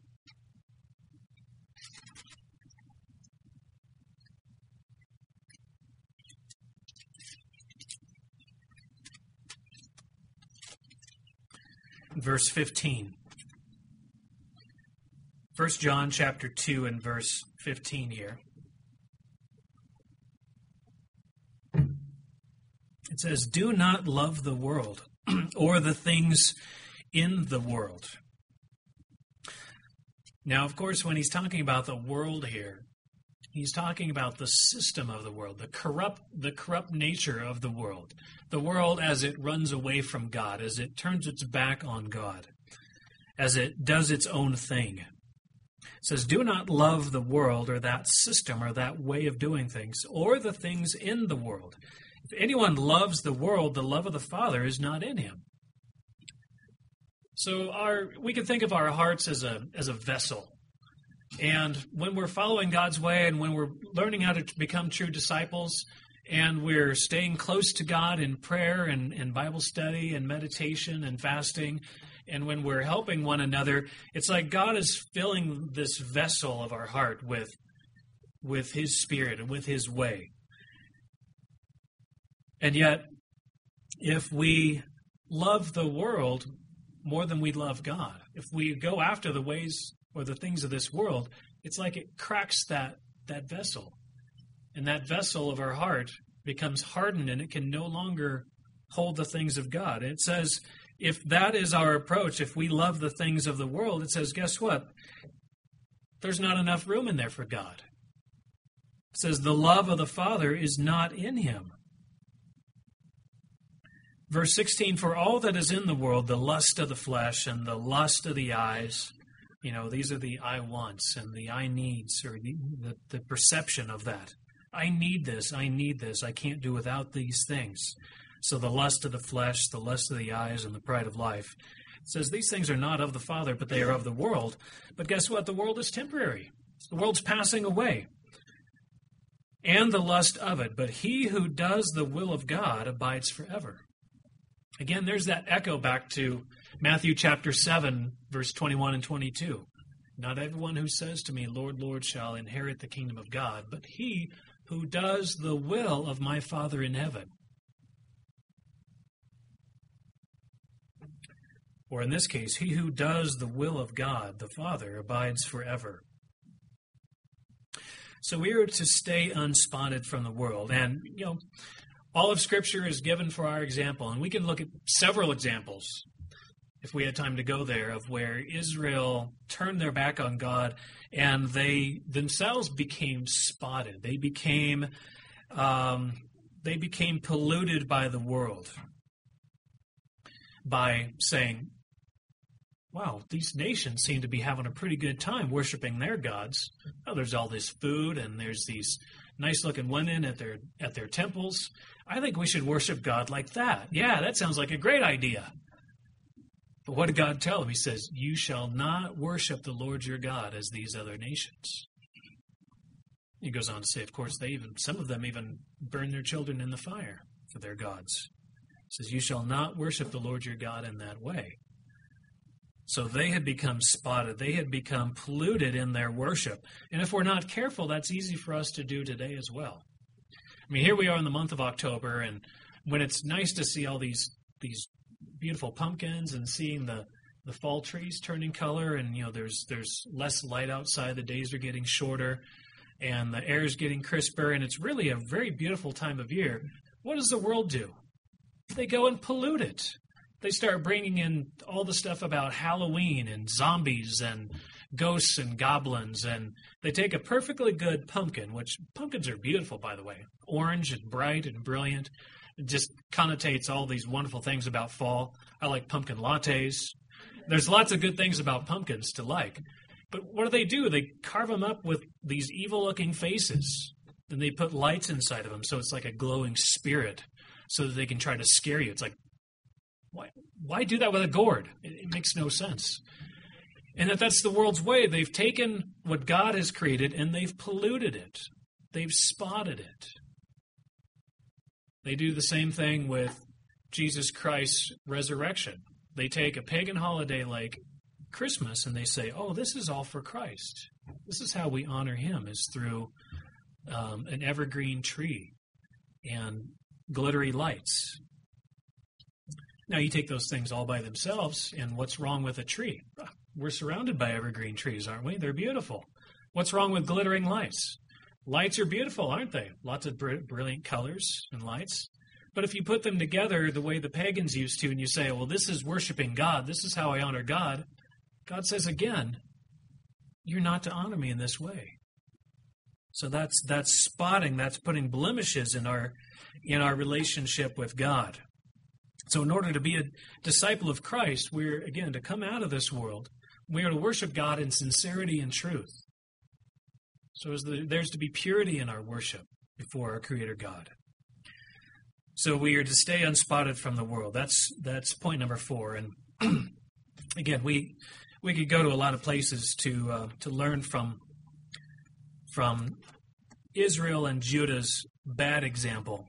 Verse fifteen. First John chapter two and verse fifteen here. It says, "Do not love the world or the things in the world." Now, of course, when he's talking about the world here, he's talking about the system of the world, the corrupt, the corrupt nature of the world, the world as it runs away from God, as it turns its back on God, as it does its own thing. It says, "Do not love the world or that system or that way of doing things or the things in the world. If anyone loves the world, the love of the Father is not in him." So our we can think of our hearts as a as a vessel. And when we're following God's way and when we're learning how to become true disciples and we're staying close to God in prayer and, and Bible study and meditation and fasting, and when we're helping one another, it's like God is filling this vessel of our heart with, with His Spirit and with His way. And yet, if we love the world more than we love God, if we go after the ways or the things of this world, it's like it cracks that, that vessel. And that vessel of our heart becomes hardened and it can no longer hold the things of God. And it says, if that is our approach, if we love the things of the world, it says, guess what? There's not enough room in there for God. It says, the love of the Father is not in him. Verse sixteen, "For all that is in the world, the lust of the flesh and the lust of the eyes," you know, these are the I wants and the I needs, or the, the, the perception of that. I need this, I need this, I can't do without these things. So the lust of the flesh, the lust of the eyes, and the pride of life. It says these things are not of the Father, but they are of the world. But guess what? The world is temporary. The world's passing away. And the lust of it. But he who does the will of God abides forever. Again, there's that echo back to Matthew chapter seven, verse twenty-one and twenty-two. "Not everyone who says to me, 'Lord, Lord,' shall inherit the kingdom of God, but he who does the will of my Father in heaven." Or in this case, he who does the will of God, the Father, abides forever. So we are to stay unspotted from the world. And, you know, all of Scripture is given for our example. And we can look at several examples, if we had time to go there, of where Israel turned their back on God and they themselves became spotted. They became, um, they became polluted by the world by saying, wow, these nations seem to be having a pretty good time worshiping their gods. Oh, there's all this food and there's these nice-looking women at their at their temples. I think we should worship God like that. Yeah, that sounds like a great idea. But what did God tell them? He says, "You shall not worship the Lord your God as these other nations." He goes on to say, of course, they even some of them even burn their children in the fire for their gods. He says, "You shall not worship the Lord your God in that way." So they had become spotted. They had become polluted in their worship. And if we're not careful, that's easy for us to do today as well. I mean, here we are in the month of October, and when it's nice to see all these these beautiful pumpkins and seeing the, the fall trees turning color, and, you know, there's there's less light outside, the days are getting shorter, and the air is getting crisper, and it's really a very beautiful time of year. What does the world do? They go and pollute it. They start bringing in all the stuff about Halloween and zombies and ghosts and goblins, and they take a perfectly good pumpkin, which pumpkins are beautiful, by the way, orange and bright and brilliant. It just connotates all these wonderful things about fall. I like pumpkin lattes. There's lots of good things about pumpkins to like. But what do they do? They carve them up with these evil-looking faces. Then they put lights inside of them, so it's like a glowing spirit, so that they can try to scare you. It's like, why, why do that with a gourd? It, it makes no sense. And if that's the world's way, they've taken what God has created and they've polluted it. They've spotted it. They do the same thing with Jesus Christ's resurrection. They take a pagan holiday like Christmas and they say, oh, this is all for Christ. This is how we honor him, is through um, an evergreen tree and glittery lights. Now, you take those things all by themselves, and what's wrong with a tree? We're surrounded by evergreen trees, aren't we? They're beautiful. What's wrong with glittering lights? Lights are beautiful, aren't they? Lots of br- brilliant colors and lights. But if you put them together the way the pagans used to, and you say, well, this is worshiping God, this is how I honor God, God says again, you're not to honor me in this way. So that's that's spotting, that's putting blemishes in our in our relationship with God. So in order to be a disciple of Christ, we're, again, to come out of this world, we are to worship God in sincerity and truth. So there's to be purity in our worship before our Creator God. So we are to stay unspotted from the world. That's that's point number four. And again, we we could go to a lot of places to uh, to learn from from Israel and Judah's bad example.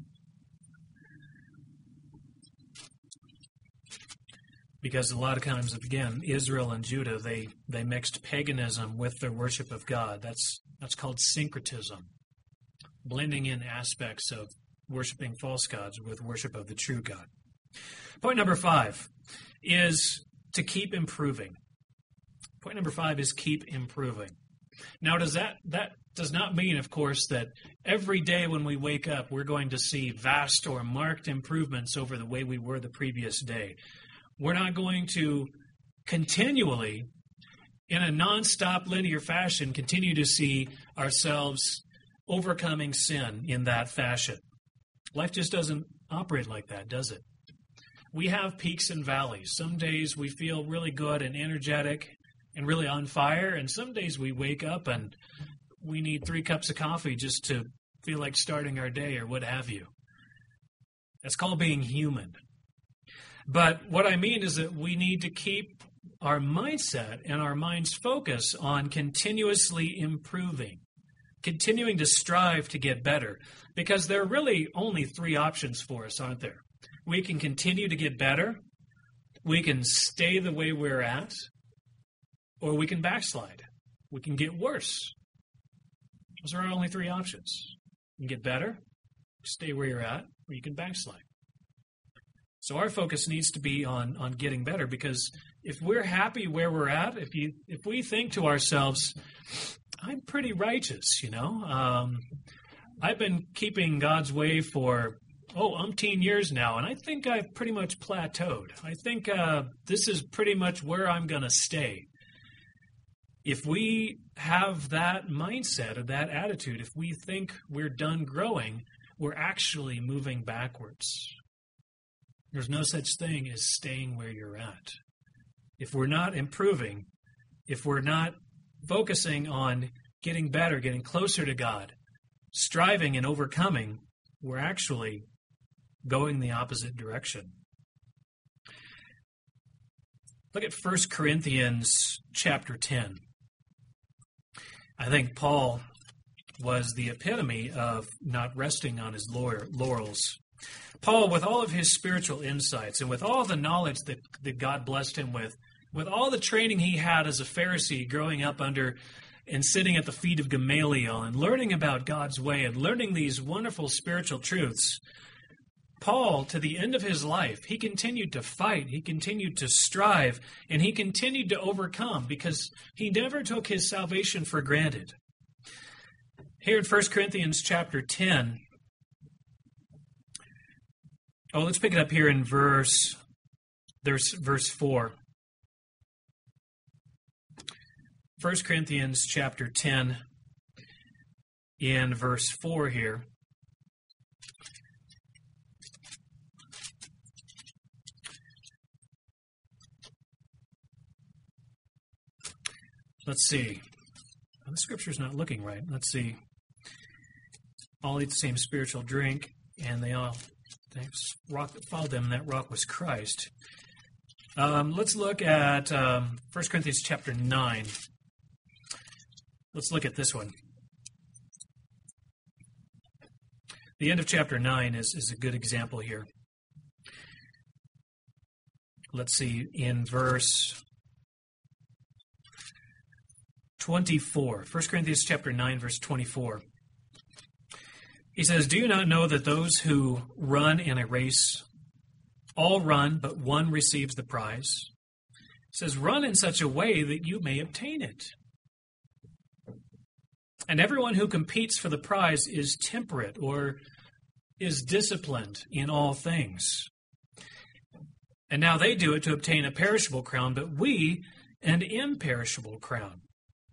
Because a lot of times, again, Israel and Judah, they, they mixed paganism with their worship of God. That's that's called syncretism, blending in aspects of worshiping false gods with worship of the true God. Point number five is to keep improving. Point number five is keep improving. Now, does that that does not mean, of course, that every day when we wake up, we're going to see vast or marked improvements over the way we were the previous day. We're not going to continually, in a nonstop linear fashion, continue to see ourselves overcoming sin in that fashion. Life just doesn't operate like that, does it? We have peaks and valleys. Some days we feel really good and energetic and really on fire, and some days we wake up and we need three cups of coffee just to feel like starting our day or what have you. That's called being human. But what I mean is that we need to keep our mindset and our mind's focus on continuously improving, continuing to strive to get better, because there are really only three options for us, aren't there? We can continue to get better, we can stay the way we're at, or we can backslide. We can get worse. Those are our only three options. You can get better, stay where you're at, or you can backslide. So our focus needs to be on, on getting better, because if we're happy where we're at, if you if we think to ourselves, I'm pretty righteous, you know, um, I've been keeping God's way for, oh, umpteen years now, and I think I've pretty much plateaued. I think uh, this is pretty much where I'm going to stay. If we have that mindset or that attitude, if we think we're done growing, we're actually moving backwards. There's no such thing as staying where you're at. If we're not improving, if we're not focusing on getting better, getting closer to God, striving and overcoming, we're actually going the opposite direction. Look at First Corinthians chapter ten. I think Paul was the epitome of not resting on his laurels. Paul, with all of his spiritual insights and with all the knowledge that, that God blessed him with, with all the training he had as a Pharisee growing up under and sitting at the feet of Gamaliel and learning about God's way and learning these wonderful spiritual truths, Paul, to the end of his life, he continued to fight, he continued to strive, and he continued to overcome because he never took his salvation for granted. Here in First Corinthians chapter ten, oh, let's pick it up here in verse There's verse four. First Corinthians chapter ten, in verse four here. Let's see. The scripture's not looking right. Let's see. All eat the same spiritual drink, and they all, the rock that followed them, that rock was Christ. Um, let's look at um, First Corinthians chapter nine. Let's look at this one. The end of chapter nine is, is a good example here. Let's see, in verse twenty-four. First Corinthians chapter nine, verse twenty-four. He says, "Do you not know that those who run in a race all run, but one receives the prize?" He says, "Run in such a way that you may obtain it. And everyone who competes for the prize is temperate," or is disciplined in all things. "And now they do it to obtain a perishable crown, but we an imperishable crown."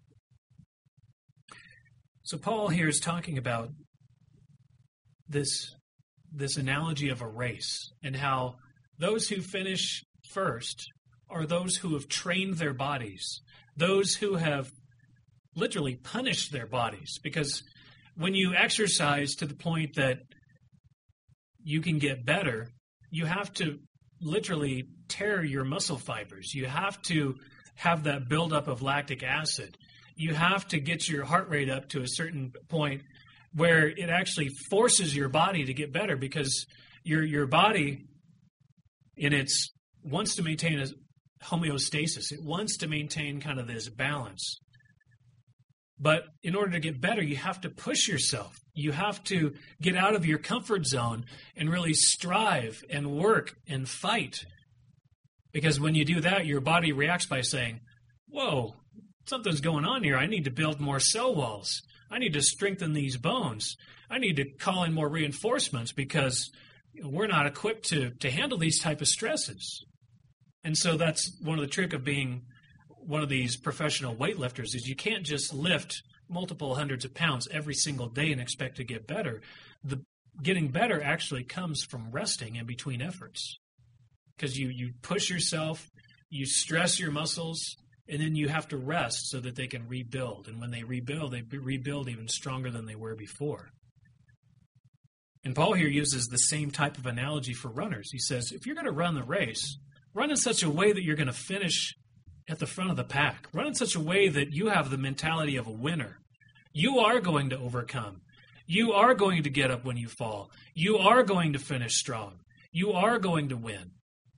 So Paul here is talking about this, this analogy of a race, and how those who finish first are those who have trained their bodies, those who have literally punished their bodies. Because when you exercise to the point that you can get better, you have to literally tear your muscle fibers. You have to have that buildup of lactic acid. You have to get your heart rate up to a certain point where it actually forces your body to get better, because your your body in its wants to maintain a homeostasis. It wants to maintain kind of this balance. But in order to get better, you have to push yourself. You have to get out of your comfort zone and really strive and work and fight. Because when you do that, your body reacts by saying, "Whoa, something's going on here. I need to build more cell walls. I need to strengthen these bones. I need to call in more reinforcements because we're not equipped to, to handle these type of stresses." And so that's one of the trick of being one of these professional weightlifters, is you can't just lift multiple hundreds of pounds every single day and expect to get better. The getting better actually comes from resting in between efforts, because you, you push yourself, you stress your muscles, and then you have to rest so that they can rebuild. And when they rebuild, they rebuild even stronger than they were before. And Paul here uses the same type of analogy for runners. He says, if you're going to run the race, run in such a way that you're going to finish at the front of the pack. Run in such a way that you have the mentality of a winner. You are going to overcome. You are going to get up when you fall. You are going to finish strong. You are going to win.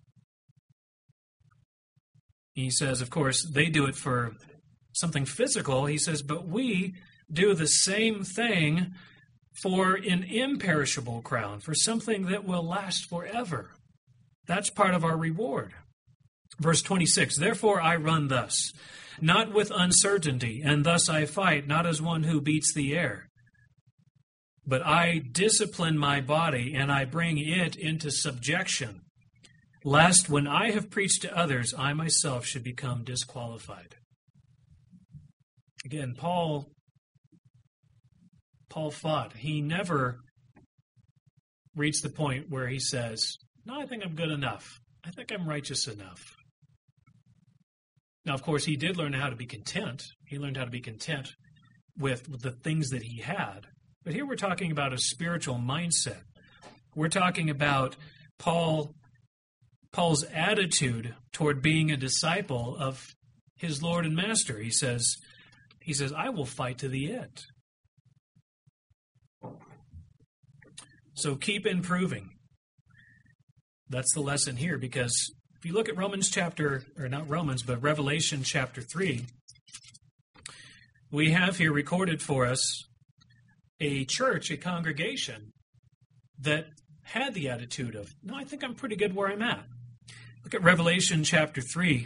He says, of course, they do it for something physical. He says, but we do the same thing for an imperishable crown, for something that will last forever. That's part of our reward. Verse twenty-six, "Therefore I run thus, not with uncertainty, and thus I fight, not as one who beats the air. But I discipline my body, and I bring it into subjection, lest when I have preached to others, I myself should become disqualified." Again, Paul, Paul fought. He never reached the point where he says, "No, I think I'm good enough. I think I'm righteous enough." Now, of course, he did learn how to be content. He learned how to be content with, with the things that he had. But here we're talking about a spiritual mindset. We're talking about Paul, Paul's attitude toward being a disciple of his Lord and Master. He says, he says, "I will fight to the end." So keep improving. That's the lesson here, because if you look at Romans chapter, or not Romans, but Revelation chapter three, we have here recorded for us a church, a congregation that had the attitude of, no, I think I'm pretty good where I'm at. Look at Revelation chapter three,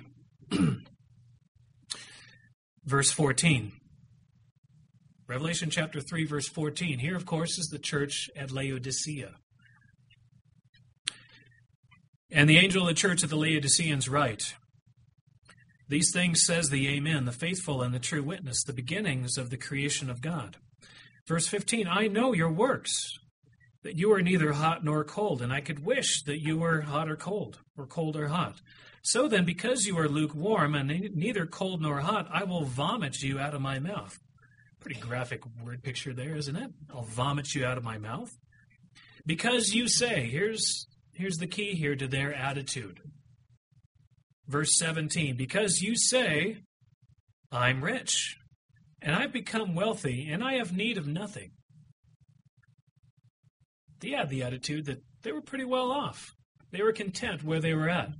verse fourteen. Revelation chapter three, verse fourteen. Here, of course, is the church at Laodicea. And the angel of the church of the Laodiceans write, "These things says the Amen, the faithful and the true witness, the beginnings of the creation of God." Verse fifteen, "I know your works, that you are neither hot nor cold, and I could wish that you were hot or cold, or cold or hot. So then, because you are lukewarm and neither cold nor hot, I will vomit you out of my mouth." Pretty graphic word picture there, isn't it? I'll vomit you out of my mouth. Because you say, here's, here's the key here to their attitude. Verse seventeen, "Because you say, I'm rich, and I've become wealthy, and I have need of nothing." They had the attitude that they were pretty well off. They were content where they were at.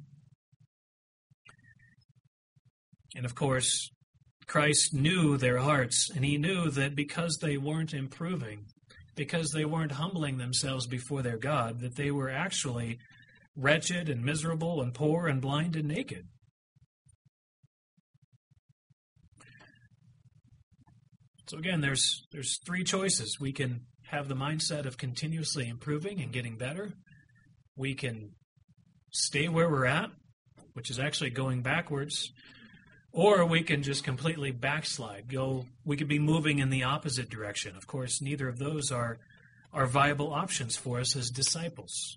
And of course, Christ knew their hearts, and he knew that because they weren't improving, because they weren't humbling themselves before their God, that they were actually wretched and miserable and poor and blind and naked. So again, there's there's three choices. We can have the mindset of continuously improving and getting better. We can stay where we're at, which is actually going backwards. Or we can just completely backslide. Go. We could be moving in the opposite direction. Of course, neither of those are, are viable options for us as disciples.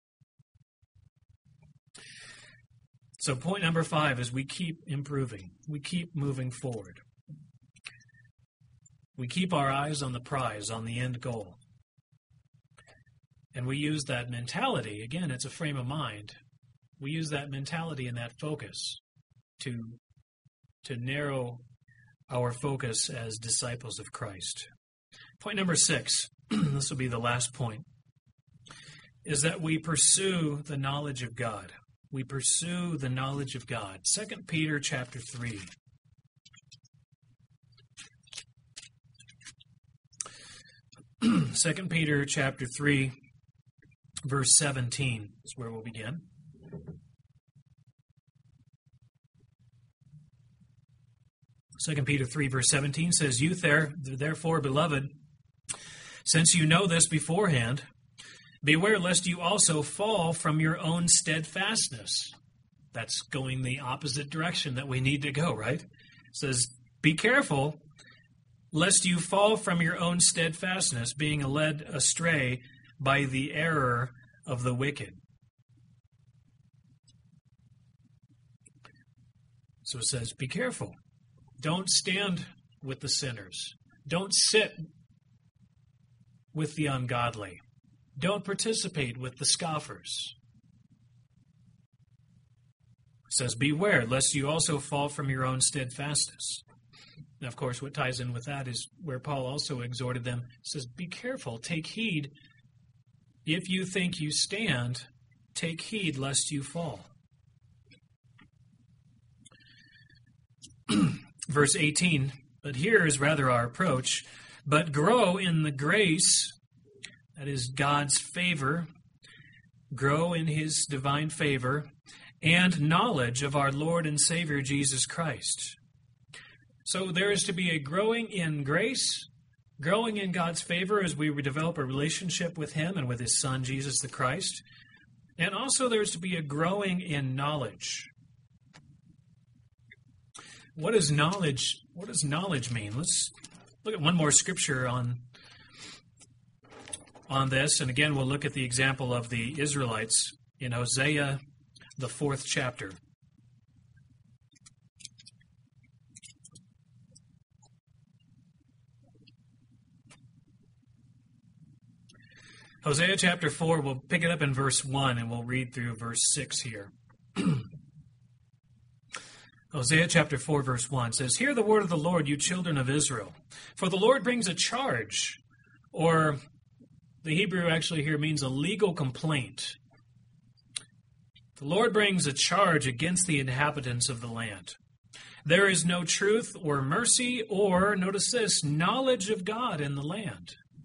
So point number five is we keep improving. We keep moving forward. We keep our eyes on the prize, on the end goal. And we use that mentality. Again, it's a frame of mind. We use that mentality and that focus to to narrow our focus as disciples of Christ. Point number six, this will be the last point, is that we pursue the knowledge of God. We pursue the knowledge of God. Second Peter chapter three. Second Peter chapter three, verse seventeen is where we'll begin. Second Peter three, verse seventeen says, "You there, therefore, beloved, since you know this beforehand, beware lest you also fall from your own steadfastness." That's going the opposite direction that we need to go, right? It says, "Be careful lest you fall from your own steadfastness, being led astray by the error of the wicked." So it says, be careful. Don't stand with the sinners. Don't sit with the ungodly. Don't participate with the scoffers. It says, beware, lest you also fall from your own steadfastness. And of course, what ties in with that is where Paul also exhorted them. He says, be careful, take heed. If you think you stand, take heed lest you fall. Verse eighteen, but here is rather our approach, but grow in the grace, that is God's favor, grow in his divine favor, and knowledge of our Lord and Savior Jesus Christ. So there is to be a growing in grace, growing in God's favor as we develop a relationship with him and with his Son, Jesus the Christ. And also there is to be a growing in knowledge. What does knowledge, what does knowledge mean? Let's look at one more scripture on, on this. And again, we'll look at the example of the Israelites in Hosea, the fourth chapter. Hosea chapter four, we'll pick it up in verse one, and we'll read through verse six here. Hosea chapter four, verse one says, "Hear the word of the Lord, you children of Israel. For the Lord brings a charge," or the Hebrew actually here means a legal complaint. The Lord brings a charge against the inhabitants of the land. There is no truth or mercy or, notice this, knowledge of God in the land.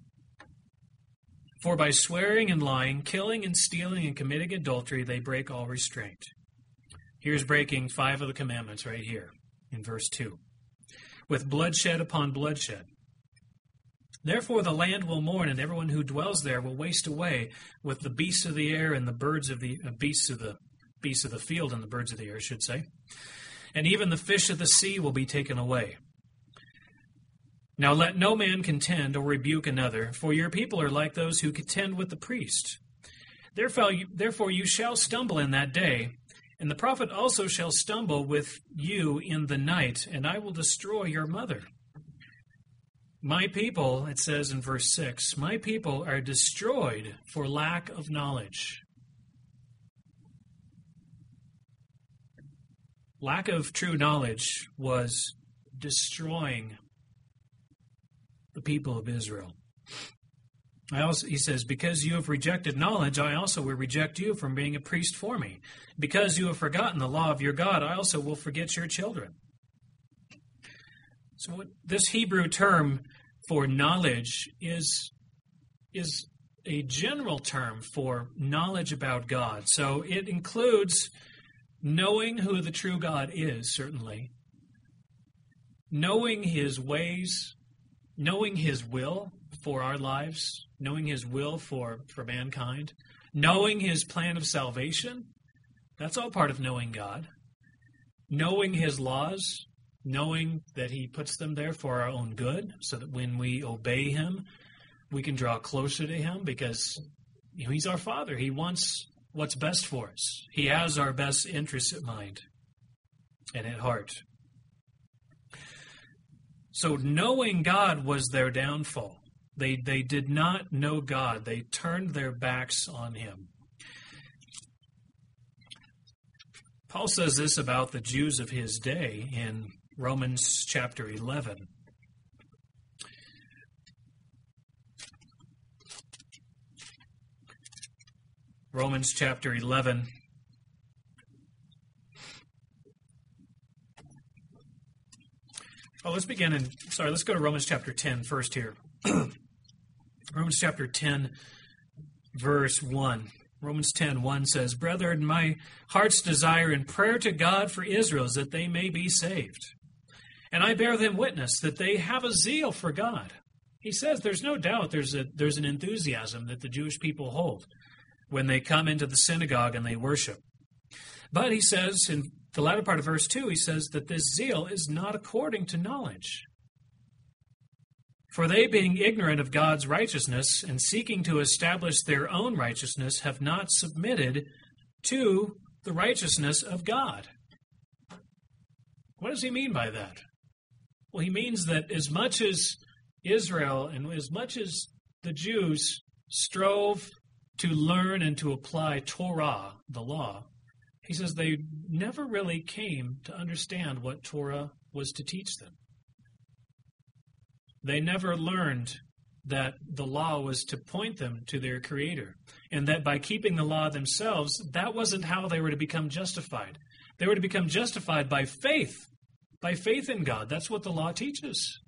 For by swearing and lying, killing and stealing and committing adultery, they break all restraint. Here's breaking five of the commandments right here in verse two. With bloodshed upon bloodshed. Therefore the land will mourn, and everyone who dwells there will waste away, with the beasts of the air and the birds of the uh, beasts of the beasts of the field and the birds of the air, I should say. And even the fish of the sea will be taken away. Now let no man contend or rebuke another, for your people are like those who contend with the priest. Therefore you, therefore you shall stumble in that day, and the prophet also shall stumble with you in the night, and I will destroy your mother. My people, it says in verse six, my people are destroyed for lack of knowledge. Lack of true knowledge was destroying the people of Israel. I also, he says, because you have rejected knowledge, I also will reject you from being a priest for me. Because you have forgotten the law of your God, I also will forget your children. So what, this Hebrew term for knowledge is, is a general term for knowledge about God. So it includes knowing who the true God is, certainly, knowing his ways, knowing his will for our lives, knowing his will for, for mankind, knowing his plan of salvation. That's all part of knowing God. Knowing his laws, knowing that he puts them there for our own good, so that when we obey him, we can draw closer to him, because you know, he's our Father. He wants what's best for us. He has our best interests at mind and at heart. So knowing God was their downfall. They, they did not know God. They turned their backs on him. Paul says this about the Jews of his day in Romans chapter eleven. Romans chapter eleven. Oh, let's begin in, sorry, let's go to Romans chapter ten first here. Romans chapter ten, verse one. Romans ten, one says, Brethren, my heart's desire and prayer to God for Israel is that they may be saved. And I bear them witness that they have a zeal for God. He says there's no doubt there's a there's an enthusiasm that the Jewish people hold when they come into the synagogue and they worship. But he says in the latter part of verse two, he says that this zeal is not according to knowledge. For they, being ignorant of God's righteousness and seeking to establish their own righteousness, have not submitted to the righteousness of God. What does he mean by that? Well, he means that as much as Israel and as much as the Jews strove to learn and to apply Torah, the law, he says they never really came to understand what Torah was to teach them. They never learned that the law was to point them to their Creator, and that by keeping the law themselves, that wasn't how they were to become justified. They were to become justified by faith, by faith in God. That's what the law teaches.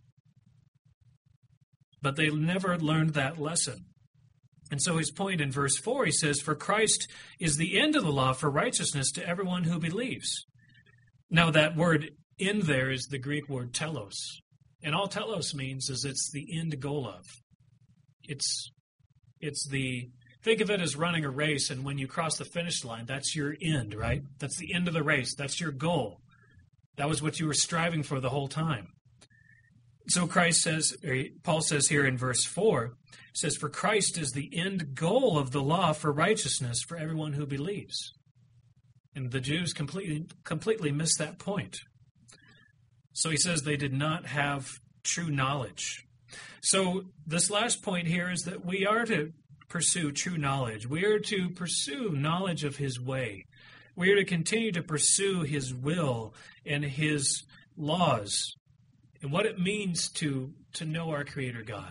But they never learned that lesson. And so his point in verse four, he says, For Christ is the end of the law for righteousness to everyone who believes. Now that word "in" there is the Greek word telos. And all telos means is it's the end goal of. It's, it's the, think of it as running a race, and when you cross the finish line, that's your end, right? That's the end of the race. That's your goal. That was what you were striving for the whole time. So Christ says, or Paul says here in verse four, says, For Christ is the end goal of the law for righteousness for everyone who believes. And the Jews completely, completely missed that point. So he says they did not have true knowledge. So this last point here is that we are to pursue true knowledge. We are to pursue knowledge of his way. We are to continue to pursue his will and his laws and what it means to, to know our Creator God.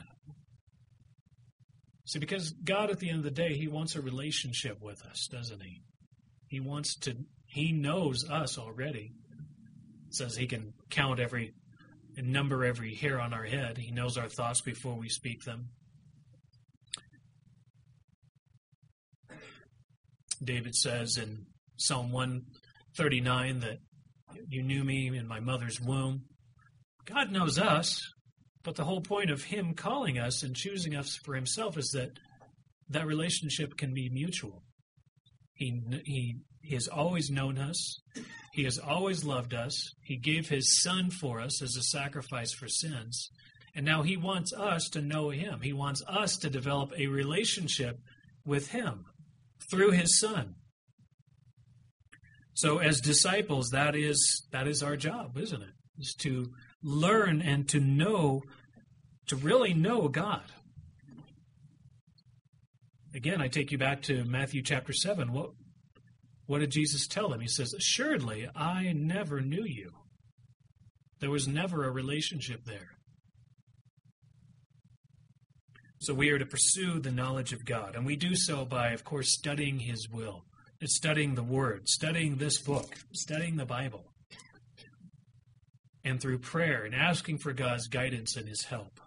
See, because God at the end of the day, he wants a relationship with us, doesn't he? He wants to, he knows us already. It says he can count every, and number every hair on our head. He knows our thoughts before we speak them. David says in Psalm one thirty-nine that you knew me in my mother's womb. God knows us, But the whole point of him calling us and choosing us for himself is that that relationship can be mutual. He, he, he has always known us. He has always loved us. He gave his son for us as a sacrifice for sins. And now he wants us to know him. He wants us to develop a relationship with him through his son. So as disciples, that is that is our job, isn't it? Is to learn and to know, to really know God. Again, I take you back to Matthew chapter seven. What, what did Jesus tell them? He says, "Assuredly, I never knew you." There was never a relationship there. So we are to pursue the knowledge of God. And we do so by, of course, studying his will. It's studying the Word, studying this book, studying the Bible. And through prayer and asking for God's guidance and his help.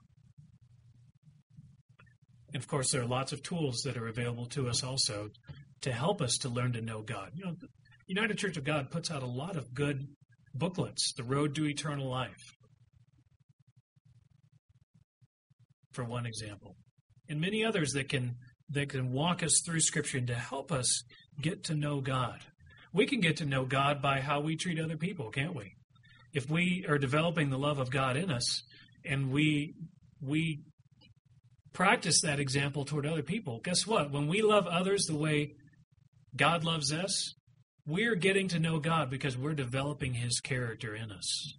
And of course, there are lots of tools that are available to us also to help us to learn to know God. You know, the United Church of God puts out a lot of good booklets, The Road to Eternal Life, for one example, and many others that can that can walk us through Scripture and to help us get to know God. We can get to know God by how we treat other people, can't we? If we are developing the love of God in us, and we we practice that example toward other people, guess what? When we love others the way God loves us, we're getting to know God because we're developing his character in us.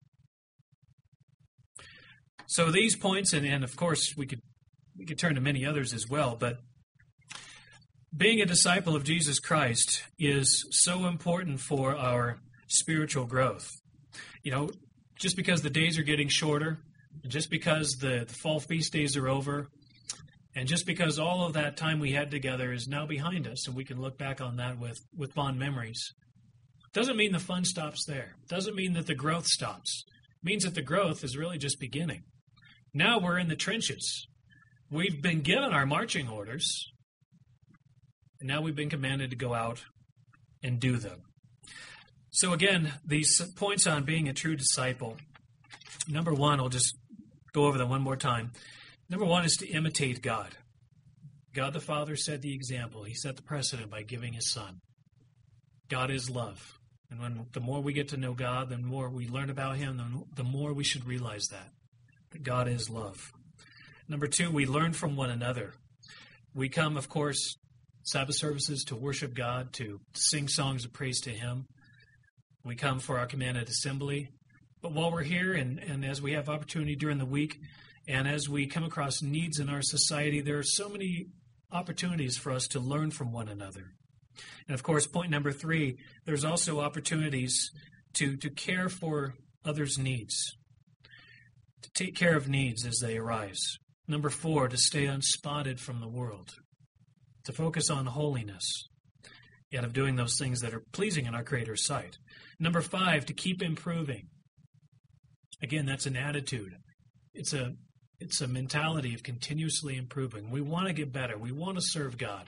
So these points, and, and of course we could we could turn to many others as well, but being a disciple of Jesus Christ is so important for our spiritual growth. You know, just because the days are getting shorter, just because the, the fall feast days are over, and just because all of that time we had together is now behind us, and we can look back on that with, with fond memories, doesn't mean the fun stops there. Doesn't mean that the growth stops. It means that the growth is really just beginning. Now we're in the trenches. We've been given our marching orders, and now we've been commanded to go out and do them. So again, these points on being a true disciple. Number one, I'll just go over them one more time. Number one is to imitate God. God the Father set the example. He set the precedent by giving his Son. God is love. And when the more we get to know God, the more we learn about him, the more we should realize that, that God is love. Number two, we learn from one another. We come, of course, Sabbath services to worship God, to sing songs of praise to him. We come for our commanded assembly. But while we're here and, and as we have opportunity during the week, and as we come across needs in our society, there are so many opportunities for us to learn from one another. And of course, point number three, there's also opportunities to, to care for others' needs, to take care of needs as they arise. Number four, to stay unspotted from the world, to focus on holiness, yet of doing those things that are pleasing in our Creator's sight. Number five, to keep improving. Again, that's an attitude. It's a it's a mentality of continuously improving. We want to get better. We want to serve God.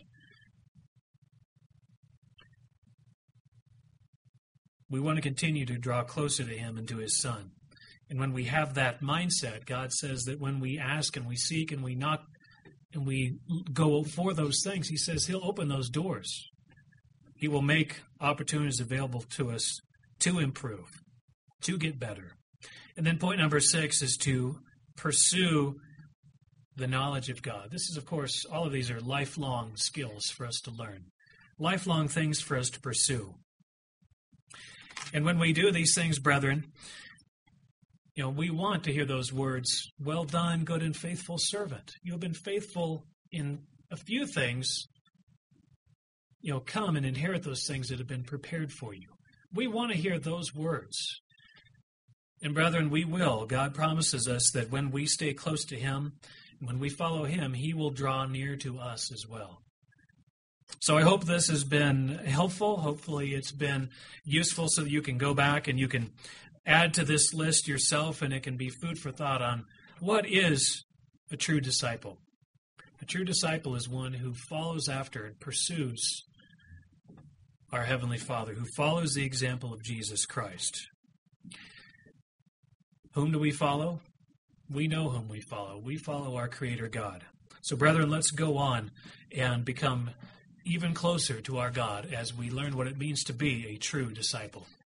We want to continue to draw closer to him and to his Son. And when we have that mindset, God says that when we ask and we seek and we knock and we go for those things, he says he'll open those doors. He will make opportunities available to us to improve, to get better. And then point number six is to pursue the knowledge of God. This is, of course, all of these are lifelong skills for us to learn, lifelong things for us to pursue. And when we do these things, brethren, you know, we want to hear those words, "Well done, good and faithful servant. You have been faithful in a few things. You know, come and inherit those things that have been prepared for you." We want to hear those words. And brethren, we will. God promises us that when we stay close to him, when we follow him, he will draw near to us as well. So I hope this has been helpful. Hopefully it's been useful so that you can go back and you can add to this list yourself, and it can be food for thought on what is a true disciple. A true disciple is one who follows after and pursues our Heavenly Father, who follows the example of Jesus Christ. Whom do we follow? We know whom we follow. We follow our Creator God. So, brethren, let's go on and become even closer to our God as we learn what it means to be a true disciple.